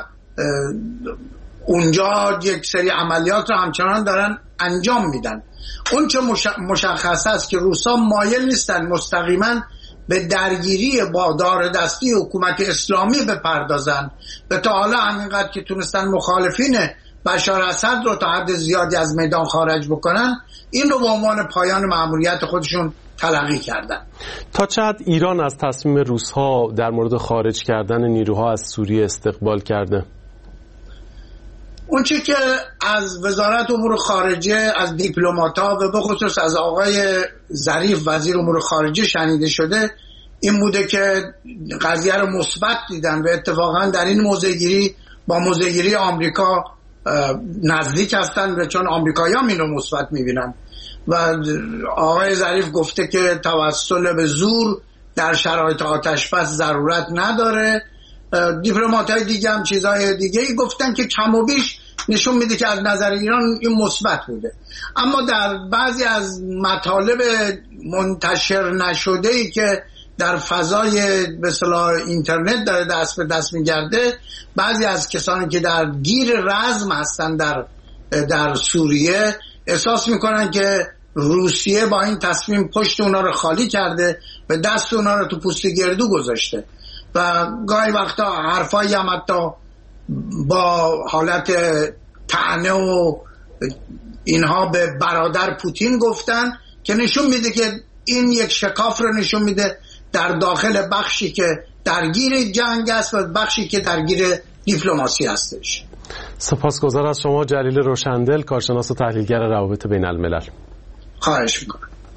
اونجا یک سری عملیات رو همچنان دارن انجام میدن. اون چه مشخص است که روسا مایل نیستن مستقیما به درگیری با دار دستی حکومت اسلامی بپردازن و تا حالا همینقدر که تونستن مخالفین بشار اسد رو تا حد زیادی از میدان خارج بکنن، این رو به عنوان پایان مأموریت خودشون تلقی کردن. تا چه حد ایران از تصمیم روس‌ها در مورد خارج کردن نیروها از سوریه استقبال کرده؟ اون چی که از وزارت امور خارجه، از دیپلمات‌ها و به خصوص از آقای ظریف وزیر امور خارجه شنیده شده این بوده که قضیه رو مثبت دیدن و اتفاقا در این موضع‌گیری با موضع‌گیری آمریکا نزدیک هستن و چون آمریکایی‌ها اینو مثبت می‌بینن و آقای ظریف گفته که توسل به زور در شرایط آتش‌بس ضرورت نداره. دیپلمات‌های دیگه هم چیزای دیگه‌ای گفتن که کم و بیش نشون میده که از نظر ایران این مثبت بوده. اما در بعضی از مطالب منتشر نشده‌ای که در فضای به اصطلاح اینترنت داره دست به دست میگرده، بعضی از کسانی که در گیر رزم هستن در سوریه احساس میکنن که روسیه با این تصمیم پشت اونا رو خالی کرده و دست اونا رو تو پوست گردو گذاشته و گاهی وقتا حرفایی هم حتی با حالت طعنه و اینها به برادر پوتین گفتن که نشون میده که این یک شکاف رو نشون میده در داخل بخشی که درگیر جنگ است و بخشی که درگیر دیپلماسی هستش. سپاسگزار از شما جلیل روشندل، کارشناس و تحلیلگر روابط بین الملل. خواهش میکنم.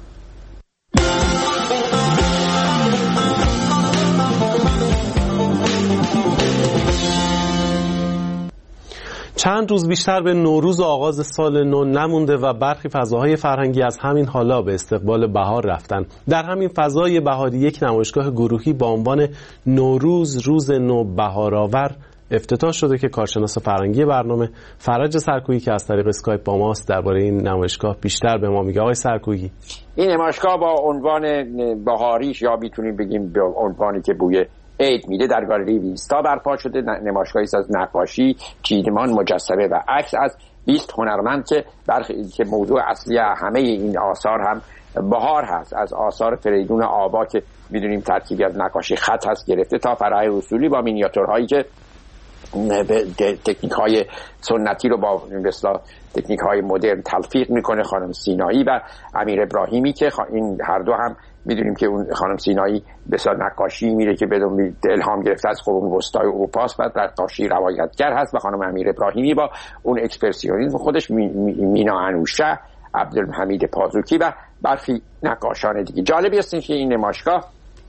چند روز بیشتر به نوروز و آغاز سال نو نمونده و برخی فضاهای فرهنگی از همین حالا به استقبال بهار رفتن. در همین فضای بهاری یک نمایشگاه گروهی با عنوان نوروز روز نو بهارآور افتتاح شده که کارشناس فرهنگی برنامه فرج سرکویی که از طریق اسکایپ با ماست درباره این نمایشگاه بیشتر به ما میگه. آقای سرکویی، این نمایشگاه با عنوان بهاریش یا میتونیم بگیم به عنوانی که بوی عید میده در گالری ویستا برپا شده. نمایشگاهی از نقاشی، چیدمان، مجسمه و عکس از 20 هنرمند که موضوع اصلی همه این آثار هم بهار هست. از آثار فریدون آبا که میدونیم ترکیبی از نقاشی خط هست گرفته تا فرع رسولی با مینیاتورهایی که تکنیک‌های سنتی رو با تکنیک‌های مدرن تلفیق میکنه، خانم سینایی و امیر ابراهیمی که این هر دو هم میدونیم که اون خانم سینایی بسیار نقاشی میره که بدون الهام گرفته از قرون وسطای اروپا است و نقاشی روایتگر هست و خانم امیر ابراهیمی با اون اکسپرسیونیسم خودش، مینا انوشه، عبدالحمید پازوکی و برخی نقاشان دیگه. جالبی است که این نمایشگاه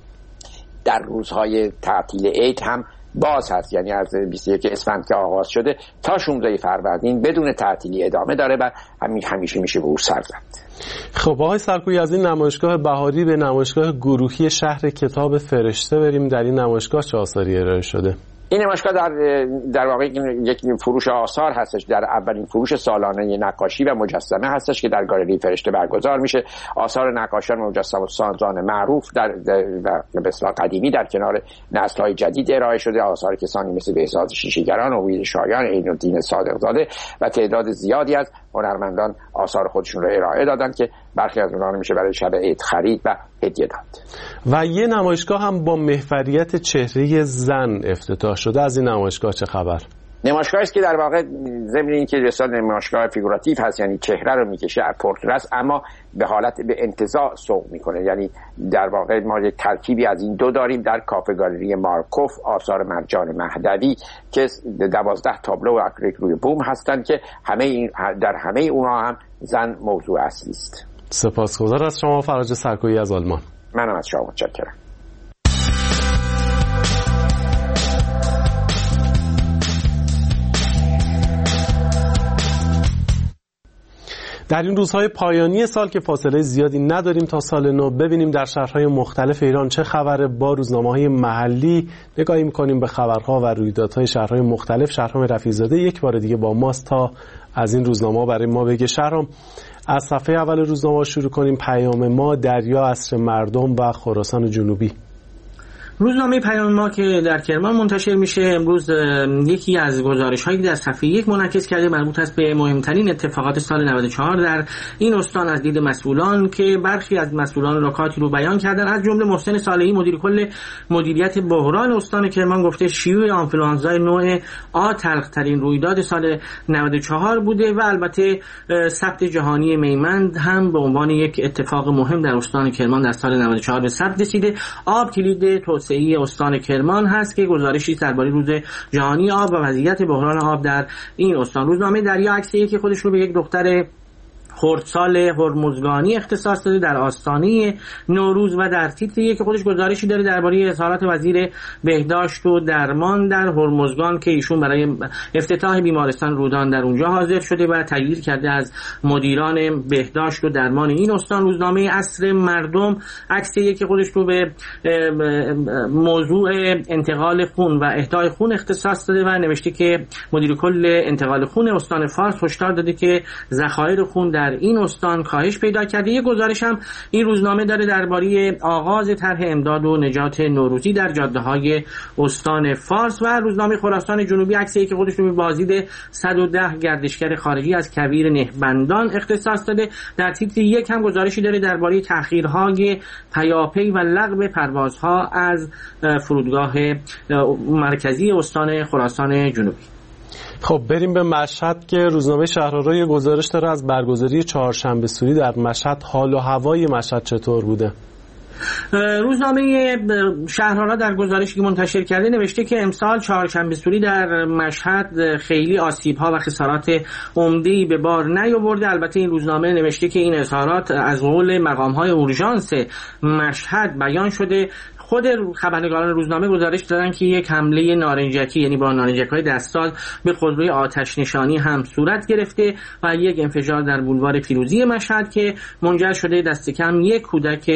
در روزهای تعطیل عید هم باز هست، یعنی از 21 اسفند که آغاز شده تا 16 فروردین بدون تعطیلی ادامه داره و همیشه میشه به او سر زد. خب آقای سرکویی، از این نمایشگاه بهاری به نمایشگاه گروهی شهر کتاب فرشته بریم. در این نمایشگاه چه آثاری ارائه شده؟ این نمایشگاه در واقع یک فروش آثار هستش، در اولین فروش سالانه نقاشی و مجسمه هستش که در گالری فرشته برگزار میشه. آثار نقاشان و مجسمه سازان معروف به اصطلاح قدیمی در کنار نسل‌های جدید ارائه شده. آثار کسانی مثل بهزاد شیشه‌گران، امید شایان، عین‌الدین صادق‌زاده و تعداد زیادی از هنرمندان آثار خودشون رو ارائه دادن که برخی از اونها میشه برای شب عید خرید و هدیه داد. و یه نمایشگاه هم با محوریت چهره زن افتتاح شده. از این نمایشگاه چه خبر؟ نمایشگاهی است که در واقع ضمن اینکه رسال نمایشگاه فیگوراتیو هست، یعنی چهره رو میکشه، پورتره است، اما به حالت به انتزاع سوق میکنه. یعنی در واقع ما یک ترکیبی از این دو داریم در کافه گالری مارکوف. آثار مرجان مهدوی که 12 تابلو و اکریلیک روی بوم هستند که در همه اونها هم زن موضوع اصلی است. سپاسگزار از شما فرج سرکویی از آلمان. منم از شما متشکرم. در این روزهای پایانی سال که فاصله زیادی نداریم تا سال نو، ببینیم در شهرهای مختلف ایران چه خبره. با روزنامه‌های محلی نگاهی می‌کنیم به خبرها و رویدادهای شهرهای مختلف. شهرام رفیع‌زاده یک بار دیگه با ماست تا از این روزنامه‌ها برای ما بگه. شهرام، از صفحه اول روزنامه شروع کنیم. پیام ما، دریا، عصر مردم و خراسان جنوبی. روزنامه پیام ما که در کرمان منتشر میشه امروز یکی از گزارش‌هایی در صفحه 1 منعکس کرده مربوط است به مهمترین اتفاقات سال 94 در این استان از دید مسئولان که برخی از مسئولان نکاتی رو بیان کردن. از جمله محسن صالحی مدیر کل مدیریت بحران استان کرمان گفته شیوع آنفلوانزای نوع آ تلخ‌ترین رویداد سال 94 بوده و البته ثبت جهانی میمند هم به عنوان یک اتفاق مهم در استان کرمان در سال 94 به ثبت رسیده. آب کلید توسعه استان کرمان هست که گزارشی درباره روز جهانی آب و وضعیت بحران آب در این استان. روزنامه دریا عکسی که خودش رو به یک دختر خردسال هرمزگانی اختصاص داده در آستانه نوروز و در تیتری که خودش گزارشی داره درباره اظهارات وزیر بهداشت و درمان در هرمزگان که ایشون برای افتتاح بیمارستان رودان در اونجا حاضر شده و تایید کرده از مدیران بهداشت و درمان این استان. روزنامه عصر مردم عکسی که خودش رو به موضوع انتقال خون و اهدای خون اختصاص داده و نوشته که مدیر کل انتقال خون استان فارس هشدار داده که ذخایر خون در این استان کاهش پیدا کرده. یک گزارش هم این روزنامه داره درباره آغاز طرح امداد و نجات نوروزی در جاده‌های استان فارس و روزنامه خراسان جنوبی عکسی که خودش رو به بازدید 110 گردشگر خارجی از کویر نهبندان اختصاص داده. در تیتر 1 هم گزارشی داره درباره تأخیرهای پیاپی و لغو پروازها از فرودگاه مرکزی استان خراسان جنوبی. خب بریم به مشهد که روزنامه شهرآرا یه گزارش داره از برگزاری چهارشنبه سوری در مشهد. حال و هوای مشهد چطور بوده؟ روزنامه شهرآرا در گزارشی که منتشر کرده نوشته که امسال چهارشنبه سوری در مشهد خیلی آسیب‌ها و خسارات عمده‌ای به بار نیاورده. البته این روزنامه نوشته که این اظهارات از قول مقام‌های اورژانس مشهد بیان شده. خود خبرنگاران روزنامه گزارش دادن که یک حمله نارنجکی یعنی با نارنجک‌های دستساز به خودروی آتش نشانی هم صورت گرفته و یک انفجار در بولوار پیروزی مشهد که منجر شده دست کم یک کودک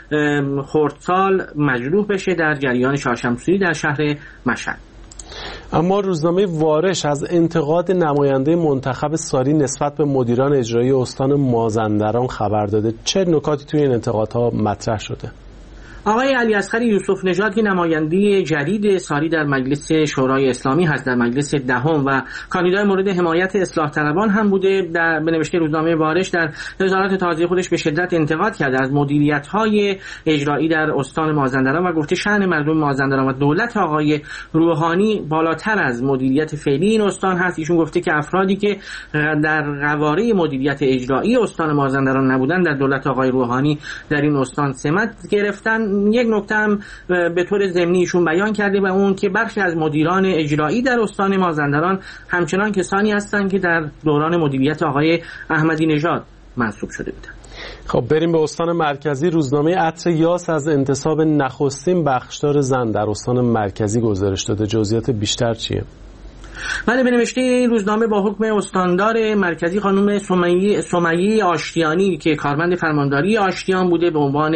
خردسال مجروح بشه در جریان چهارشنبه‌سوری در شهر مشهد. اما روزنامه وارش از انتقاد نماینده منتخب ساری نسبت به مدیران اجرایی استان مازندران خبر داده. چه نکاتی توی این انتقادها مطرح شده؟ آقای علی اصغر یوسف نژاد که نماینده جدید ساری در مجلس شورای اسلامی هست در مجلس دهم و کاندیدای مورد حمایت اصلاح طلبان هم بوده، در به نوشته روزنامه وارش در نظارات تازه خودش به شدت انتقاد کرده از مدیریت‌های اجرایی در استان مازندران و گفته شأن مردم مازندران و دولت آقای روحانی بالاتر از مدیریت فعلی این استان هست. ایشون گفته که افرادی که در قواره مدیریت اجرایی استان مازندران نبودن در دولت آقای روحانی در این استان سمت گرفتن. یک نکته هم به طور ضمنی ایشون بیان کرده و اون که برخی از مدیران اجرایی در استان مازندران همچنان کسانی هستند که در دوران مدیریت آقای احمدی نژاد منصوب شده بودند. خب بریم به استان مرکزی. روزنامه عطر یاس از انتصاب نخستین بخشدار زن در استان مرکزی گزارش داده. جزئیات بیشتر چیه؟ بله، به نوشته این روزنامه با حکم استاندار مرکزی خانم سمیه آشتیانی که کارمند فرمانداری آشتیان بوده به عنوان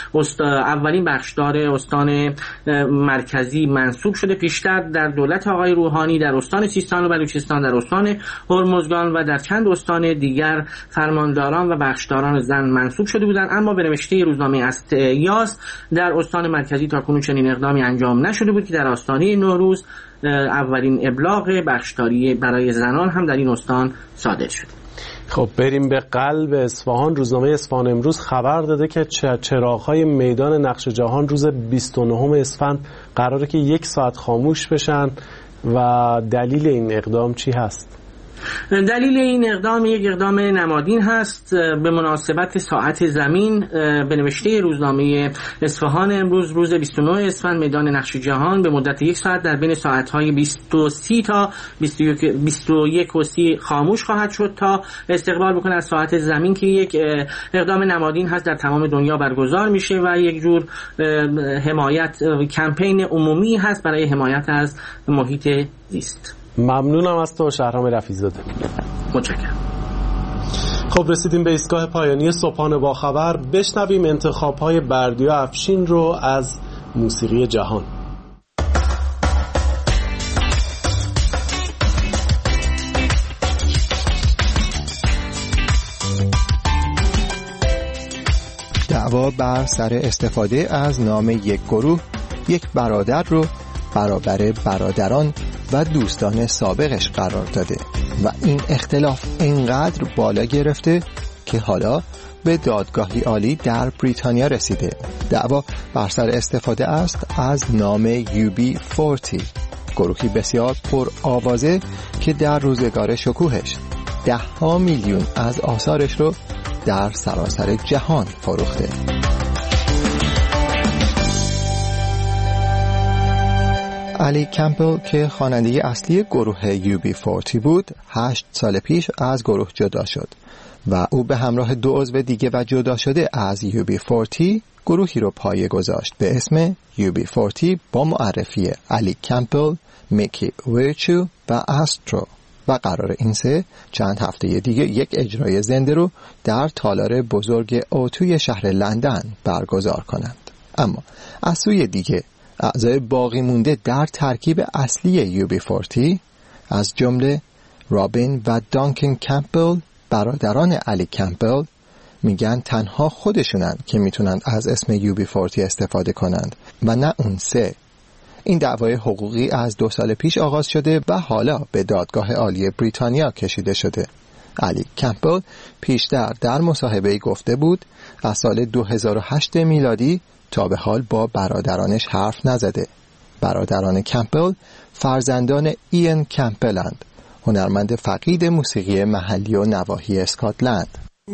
اولین بخشدار استان مرکزی منصوب شده. پیشتر در دولت آقای روحانی در استان سیستان و بلوچستان، در استان هرمزگان و در چند استان دیگر فرمانداران و بخشداران زن منصوب شده بودند، اما به نوشته روزنامه یاس در استان مرکزی تاکنون چنین اقدامی انجام نشده بود که در آستانه نوروز اولین ابلاغ بخشداری برای زنان هم در این استان صادر شد. خب بریم به قلب اصفهان. روزنامه اصفهان امروز خبر داده که چراغ‌های میدان نقش جهان روز 29 اسفند قراره که 1 ساعت خاموش بشن و دلیل این اقدام چی هست؟ دلیل این اقدام یک اقدام نمادین هست به مناسبت ساعت زمین. به نوشته روزنامه اصفهان امروز روز 29 اسفند میدان نقش جهان به مدت 1 ساعت در بین ساعت‌های 23 تا 21:30 خاموش خواهد شد تا استقبال بکنه از ساعت زمین که یک اقدام نمادین هست در تمام دنیا برگزار میشه و یک جور حمایت کمپین عمومی هست برای حمایت از محیط زیست. ممنونم از تو شهرام رفیع‌زاده. متشکرم. خب رسیدیم به ایستگاه پایانی صبحانه با خبر. بشنویم انتخاب‌های بردیا افشین رو از موسیقی جهان. دعوا بر سر استفاده از نام یک گروه یک برادر رو برابر برادران و دوستان سابقش قرار داده و این اختلاف اینقدر بالا گرفته که حالا به دادگاهی عالی در بریتانیا رسیده. دعوا بر سر استفاده است از نام UB40، گروهی بسیار پر آوازه که در روزگار شکوهش 10 میلیون از آثارش رو در سراسر جهان فروخته. علی کمپل که خواننده اصلی گروه UB40 بود 8 سال پیش از گروه جدا شد و او به همراه 2 عضو دیگه و جدا شده از UB40 گروهی رو پایه گذاشت به اسم UB40 با معرفی علی کمپل، میکی ویرچو و استرو و قرار این سه چند هفته دیگه یک اجرای زنده رو در تالار بزرگ اوتوی شهر لندن برگزار کنند. اما از سوی دیگه اعضای باقی مونده در ترکیب اصلی UB40 از جمله رابین و دانکن کمپل، برادران علی کمپل، میگن تنها خودشونن که میتونن از اسم UB40 استفاده کنند و نه اون سه. این دعوای حقوقی از 2 سال پیش آغاز شده و حالا به دادگاه عالی بریتانیا کشیده شده. علی کمپل پیشتر در مصاحبه‌ای گفته بود از سال 2008 میلادی تا به حال با برادرانش حرف نزده. برادران کمپل فرزندان ایان کمپلند، هنرمند فقید موسیقی محلی و نواحی اسکاتلند.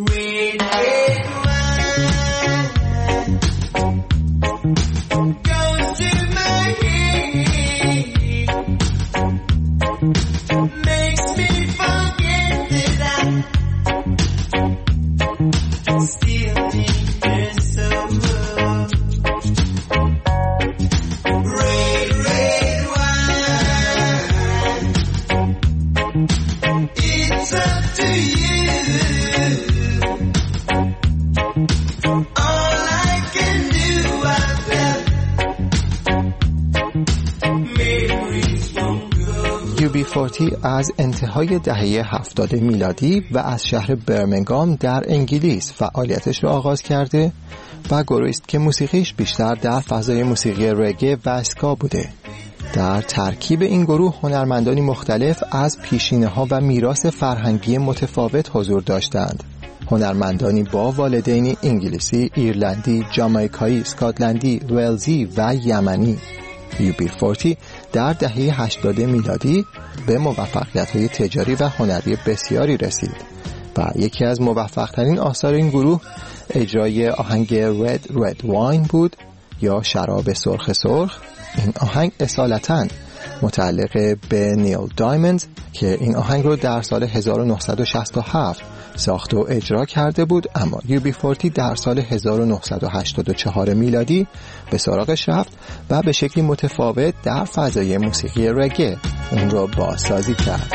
UB40 از انتهای دهه 70 میلادی و از شهر برمنگام در انگلیس فعالیتش را آغاز کرده و گروهی است که موسیقیش بیشتر در فضای موسیقی رگه و اسکا بوده. در ترکیب این گروه هنرمندانی مختلف از پیشینه‌ها و میراث فرهنگی متفاوت حضور داشتند. هنرمندانی با والدینی انگلیسی، ایرلندی، جامائیکایی، اسکاتلندی، ولزی و یمنی. UB40 در دهه 80 میلادی به موفقیت‌های تجاری و هنری بسیاری رسید و یکی از موفق‌ترین آثار این گروه اجرای آهنگ Red Red Wine بود یا شراب سرخ سرخ. این آهنگ اصالتاً متعلق به نیل دایموند که این آهنگ رو در سال 1967 ساخت و اجرا کرده بود، اما UB40 در سال 1984 میلادی به سراغش رفت و به شکلی متفاوت در فضای موسیقی رگه اون رو بازسازی کرد.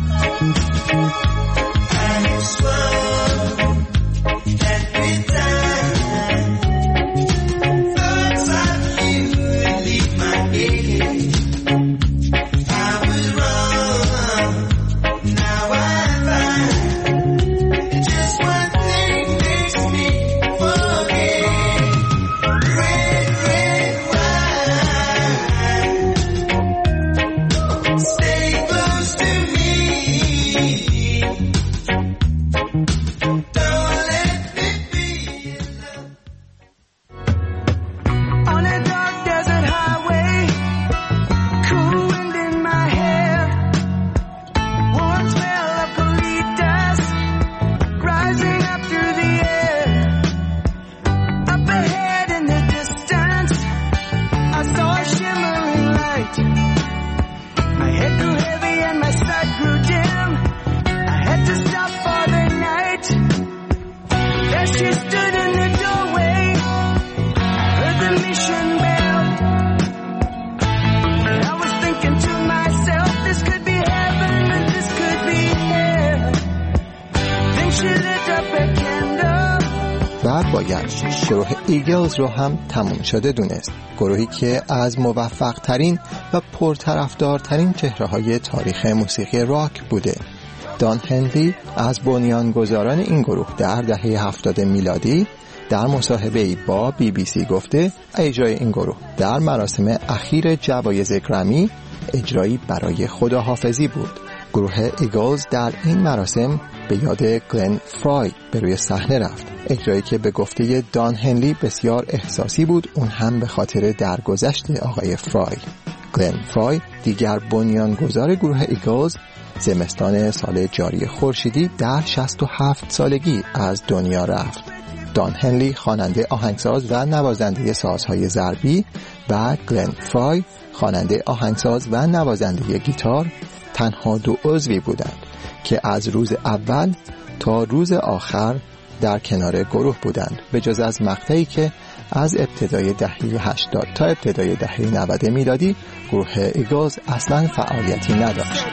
گروه ایگلز رو هم تموم شده دونست، گروهی که از موفق ترین و پرطرفدارترین چهره‌های تاریخ موسیقی راک بوده. دان هنلی از بنیانگذاران این گروه در دهه 70 میلادی در مصاحبه‌ای با BBC گفته اجرای این گروه در مراسم اخیر جوایز گرمی اجرایی برای خداحافظی بود. گروه ایگلز در این مراسم به یاد گلن فرای به روی صحنه رفت. اجرایی که به گفته دان هنلی بسیار احساسی بود، اون هم به خاطر درگذشت آقای فرای. گلن فرای دیگر بنیانگذار گروه ایگلز زمستان سال جاری خورشیدی در 67 سالگی از دنیا رفت. دان هنلی خواننده آهنگساز و نوازنده سازهای ضربی و گلن فرای خواننده آهنگساز و نوازنده گیتار تنها دو عضوی بودند که از روز اول تا روز آخر در کنار گروه بودند، به جز از مقطعی که از ابتدای دهه 80 تا ابتدای دهه 90 میلادی گروه ایگلز اصلا فعالیتی نداشت.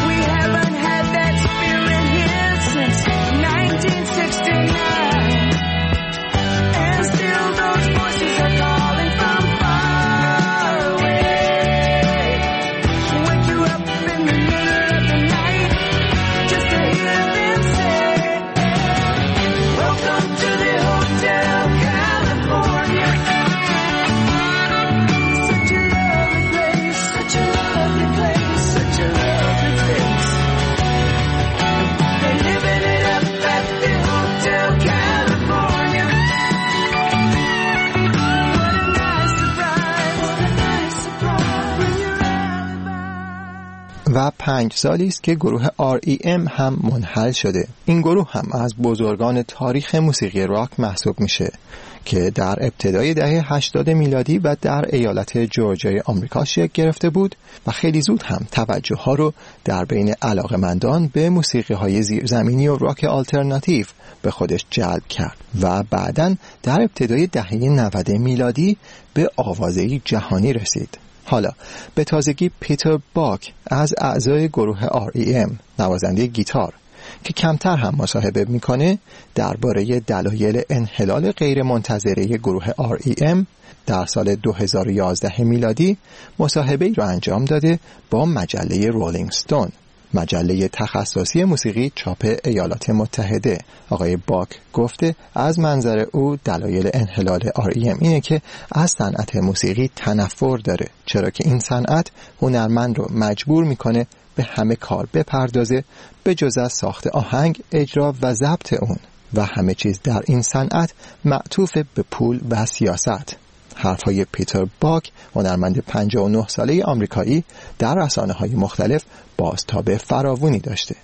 و 5 سالی است که گروه REM هم منحل شده. این گروه هم از بزرگان تاریخ موسیقی راک محسوب میشه که در ابتدای دهه 80 میلادی و در ایالت جورجیای آمریکا شکل گرفته بود و خیلی زود هم توجه ها رو در بین علاقمندان به موسیقی های زیرزمینی و راک آلترناتیو به خودش جلب کرد و بعداً در ابتدای دهه 90 میلادی به آوازه‌ای جهانی رسید. حالا به تازگی پیتر باک از اعضای گروه REM، نوازنده گیتار که کمتر هم مصاحبه میکنه، درباره دلایل انحلال غیر منتظره گروه REM در سال 2011 میلادی مصاحبه‌ای را انجام داده با مجله رولینگ ستون، مجله تخصصی موسیقی چاپ ایالات متحده. آقای باک گفته از منظر او دلایل انحلال REM اینه که از صنعت موسیقی تنفر داره، چرا که این صنعت هنرمند رو مجبور میکنه به همه کار بپردازه به جز از ساخت آهنگ، اجرا و ضبط اون، و همه چیز در این صنعت معطوف به پول و سیاست. حرفهای پیتر باک، هنرمند 59 ساله آمریکایی، در رسانه‌های مختلف بازتاب فراوانی داشته.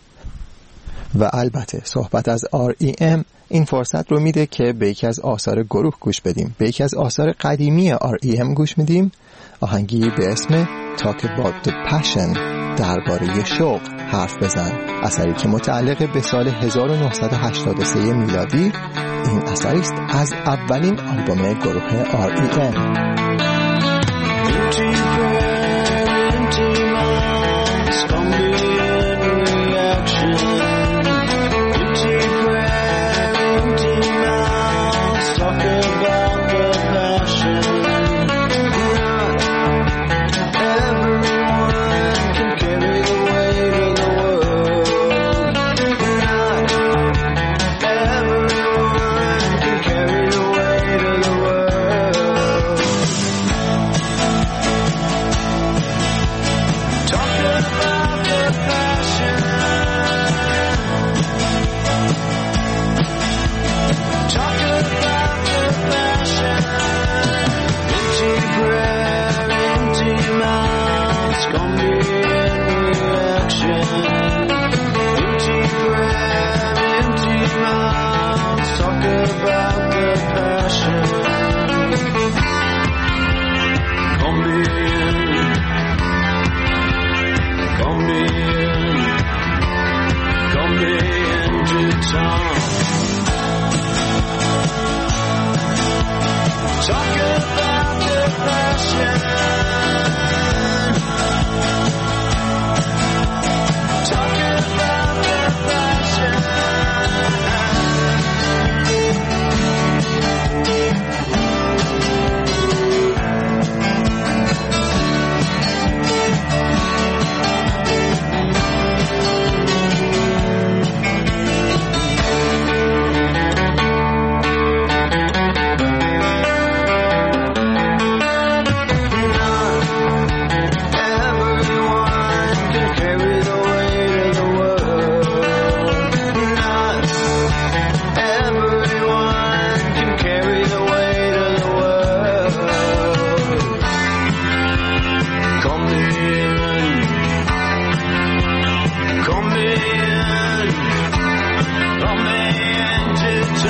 و البته صحبت از REM این فرصت رو میده که به یکی از آثار گروه گوش بدیم. به یکی از آثار قدیمی REM گوش میدیم، آهنگی به اسم Talk About the Passion، درباره شوق حرف بزن، اثری که متعلق به سال 1983 میلادی. این اثری است از اولین آلبوم گروه REM.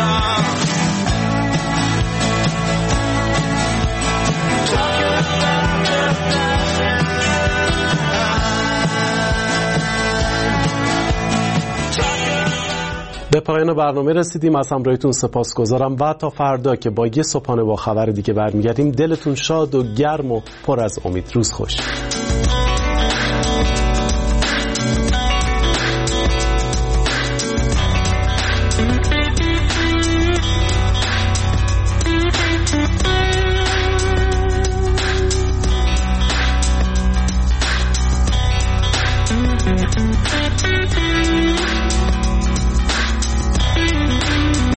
به پایان برنامه رسیدیم. از همراهیتون سپاسگزارم و تا فردا که با یه صبحانه با خبر دیگه برمیگردیم. دلتون شاد و گرم و پر از امید. روز خوش.